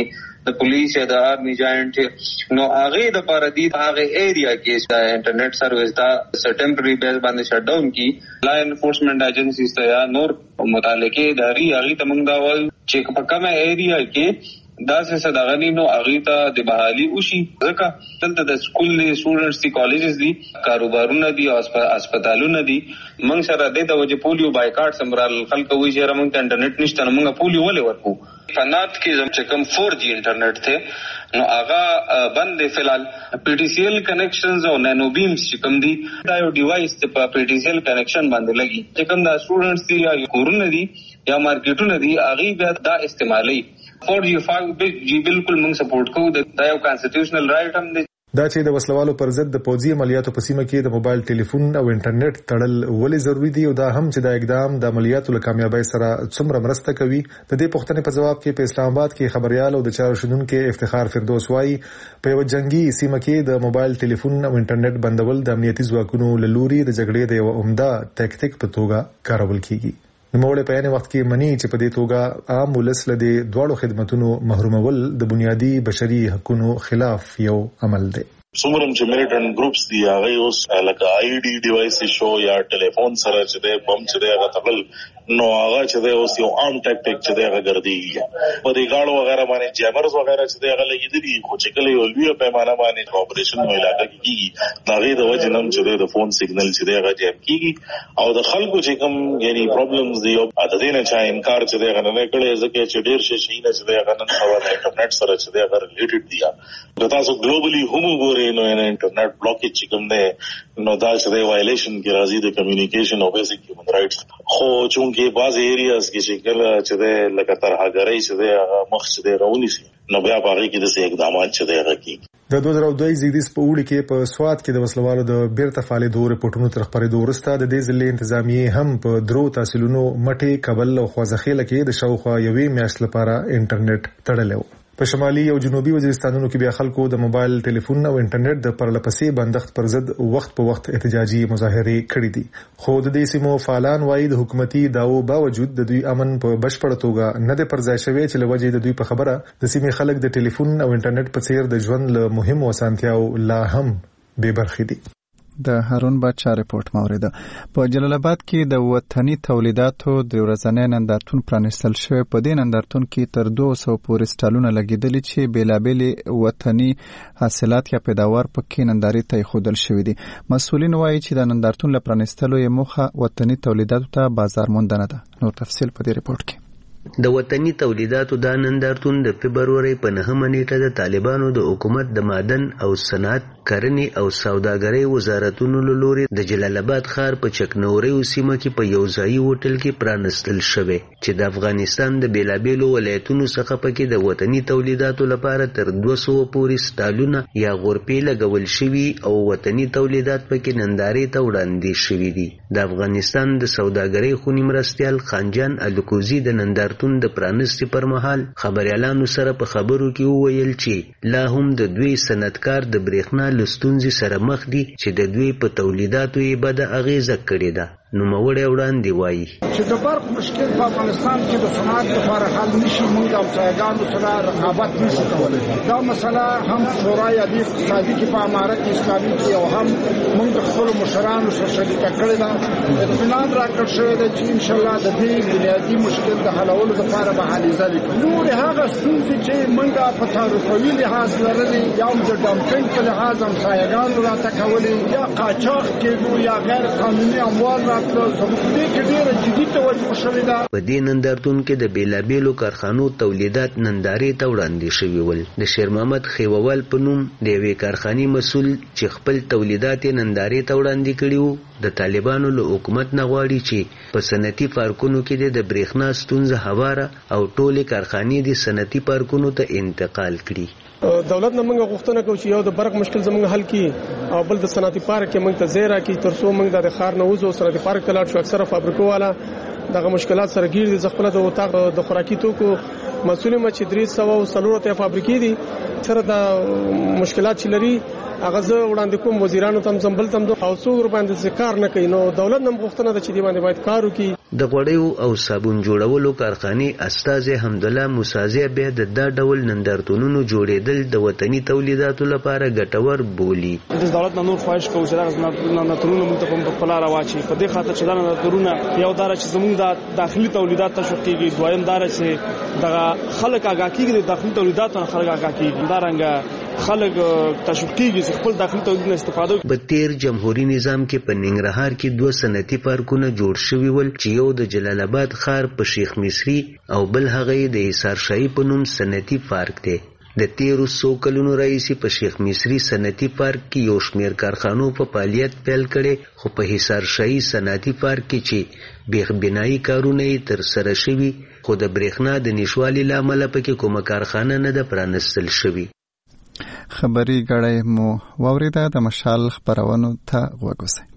د پولیس یا د آرمی جاینټ نو هغه د پاره دی هغه ایریا کې د انټرنیټ سرویس دا ټمپرری بیس باندې شټ ډاون کی لا انفورسمنت ایجنسیز ته یا نور متعلقه اداري هغه ته موږ دا وایو چې په کومه ایریا کې دا څه صداغنی نو هغه ته د بحالي وشي ځکه دلته د سکول له سټوډنټس دي کالجز دي کاروبارونه دي او هسپتالونه دي موږ سره د وجه پولیو بایکاټ سمرال خلک وایي چې موږ انټرنیټ نشته نو موږ پولیو ولې ورکو فنات کې زم چې کوم 4G انټرنیټ ته نو هغه بند فی الحال PTCL کنیکشنز او نانو بیمز چې کوم دي دا یو ډیوایس ته PTCL کنیکشن باندې لګي چې کوم دا سټوډنټس دي یا کورونه دي یا مارکیټونه دي هغه بیا دا استعمالي 4G 5G بالکل موږ سپورټ کوو دا یو کانسټیټیوشنل رائټ هم دی. دا چې د وسلوالو پر ضد د پوځي عملیاتو په سیمه کې د موبایل ټلیفون او انټرنیټ تړل ولې ضروری دی او دا هم چې دا اقدام د عملیاتو له کامیابی سره څومره مرسته کوي د دې پوښتنې په جواب کې په اسلام آباد کې خبريال او د چارو شنونکو افتخار فردوس وايي په یو جنگي سیمه کې د موبایل ټلیفون او انټرنیټ بندول د امنیتي ځواکونو له لوري د جګړې د یو عمده ټاکټیک په توګه کارول کیږي. نوموړی په یانه وخت کې مني چې په دې توګه عام ولس له دې دواړو خدماتونو محرومول د بنیادی بشري حقوقو خلاف یو عمل دی. څومره چې میلیټنټ ګروپس دي هغه اوس لکه ID ډیوایس شو یا ټلیفون سره چې د بم چې د غتبل نو هغه چې د اوس یو عام ټاکټیک چې د غردي په دې گاړو وغیرہ باندې جیمرز وغیرہ چې د غلې دي خو چې کله یو لوی پیمانه باندې اپریشن نو علاقه کیږي دا غي د وجه نم چې د فون سیګنل چې د غجم کیږي او د خلکو چې کوم یعنی پرابلمز دي او د دې نه چا انکار چې د غننه کړي ځکه چې ډیر شي نه چې د غنن خبره انټرنیټ سره چې د غیر ریلیټډ دي دا تاسو ګلوبلی هم ګورئ نو انټرنیټ بلاکیج چې کوم دی نو دا چې وایلیشن کې راځي د کمیونیکیشن او بیسیک هیومن رائټس خو چونکې بعض ایریاز کې چې کله چې د لکه ترهګرۍ چې د مخ چې د راونی سي نو بیا باغی کې د اقدامات چې د غکی د 2002 زیږدیز په وړي کې په سواد کې د وسلوالو د بیرته فعالیدو رپورټونو تر خبرېدو وروسته د دې ځلې انتظامیه هم په درو تحصیلونو مټي کابل او خوځخېل کې د شاوخوا یوې میاشت لپاره انټرنیټ تړلی و. په شمالي او جنوبي وزیرستانونو کې بیا خلکو د موبایل ټلیفون او انټرنیټ د پرلپسې بندښت پر ضد وخت په وخت احتجاجي مظاهره کړې دي خو د دې سیمو فعالان وايي د حکومتي داو باوجود د دوی امن په بشپړه توګه نه د پرځای شوی چې لوجې د دوی په خبره د سیمې خلک د ټلیفون او انټرنیټ په څیر د ژوند له مهمو اسانتیاو لا هم بې برخې دي. د هارون باچا رپورت مورید په جلال آباد کې د وطني تولیداتو د ورځنی نندارتون پرانیستل شوی په دې نندارتون کې تر 200 پورې سټالونه لګیدلي چې بیلابېل وطني حاصلات یا پیداوار پکې ننداري ته خودل شوی دي. مسؤلین وایي چې د نندارتون لپاره پرانیستلو یې موخه وطني تولیداتو ته بازار موندنه ده. نور تفصیل په دې رپورت کې. د وطني تولیداتو دا نندارتون د فبرवरी په 9 نیټه د طالبانو د حکومت د معدن او صنعت کرنې او سوداګرۍ وزارتونو له لوري د جلال آباد ښار په چکنوري سیمه کې په یو ځایي هوټل کې پرانستل شوی چې د افغانستان د بیلابېلو ولایتونو څخه پکې د وطني تولیداتو لپاره تر 200 پورې سټالونه یا غرفې لګول شوي او وطني تولیدات پکې نندارې ته وړاندې شوي دي. د افغانستان د سوداګرۍ خونی مرستیال خانجان الکوزي د نندارتون د پرانستې پر مهال خبريالانو سره په خبرو کې وویل چې لا هم د دوی صنعتکار د برېښنا لستونزې سره مخ دي چې د دوی په تولیداتو یې بده اغیزه کړې ده. نوموړی وړاندې وایي چې د برق مشکل په افغانستان کې د صنعت لپاره حل نشي موږ او ځایګانو سره رقابت نشو کولی. دا مسله هم شورای عالی اقتصادي کې په امارت اسلامي کې او هم موږ د خپل مشرانو سره شریکه کړې ده. اطمینان راکړ شوی دی چې ان شاء الله د دې بنیادي مشکل د حلولو لپاره به حلیزه وکړو. نور هغه ستونزې چې موږ په تعرفوي لحاظ لرلې یا د ډمپینګ په لحاظ هم ځایګانو راته کولې یا قاچاق کېدو یا غیر قانوني اموال په دې نندارتون کې د بیلابېلو کارخانو تولیدات نندارې ته وړاندې شوي ول. د شیر محمد خیووال په نوم د یوې کارخانې مسؤل چې خپل تولیدات یې نندارې ته وړاندې کړي وو د طالبانو له حکومت نه غواړي چې په صنعتي پارکونو کې د برېښنا ستونزه هواره او ټولې کارخانې د صنعتي پارکونو ته انتقال کړي. دولت نه موږ غوښتنه کوو چې یو د برق مشکل زموږ حل کړي او بل د صنعتي پارک کې موږ ته ځای راکړي ترڅو موږ د ښار نه وځو. صنعتي پارک ته لاړ شو اکثره فابریکو والا دغه مشکلات سره ګیر دي. خپل د اتاق د خوراکي توکو مسؤل ما چې 340 ته فابریکې دي سره د مشکلات چې لري هغه زه وړاندې کوم وزیرانو تم زمبل تم او څو ور باندې کار نه کوي. نو دولت نم غوښتنه ده چې دی باندې باید کار وکړي. د غوړیو او صابون جوړولو کارخانې استاذ حمدالله موسازی بیا د دا ډول نندارتونونو جوړېدل د وطني تولیداتو لپاره ګټور بولي. د دولت نور خواهش کوو چې دا نندارتونونه موږ ته په خپل راوچی په دې خاطر چې دا نندارتونونه یو دار چې زموږ د داخلي تولیدات تشویق کیږي، دویم دار چې د خلک آگاه کیږي د داخلي تولیداتو خلک آگاه کیږي، دا رنګ خلک تشویق کیږي چې خپل داخلي تولیدونه استفاده وکړي. په تیر جمهوریت نظام کې په ننګرهار کې 2 صنعتي پارکونه جوړ شوي ول چې یو د جلال آباد ښار په شیخ مصری او بل هغه د حصار شاهي په نوم صنعتي پارک دی. د تیرو 100 کلونو راهیسې په شیخ مصری صنعتي پارک کې یو شمېر کارخانو په فعالیت پیل کړي، خو په حصار شاهي صنعتي پارک کې چې بیخ بنایي کارونه یې ترسره شوي، خو د برېښنا د نشوالي له امله پکې کومه کارخانه نه ده پرانستل شوې. خبري غړې مو واوریده، د مشال خبرونو ته وګورئ.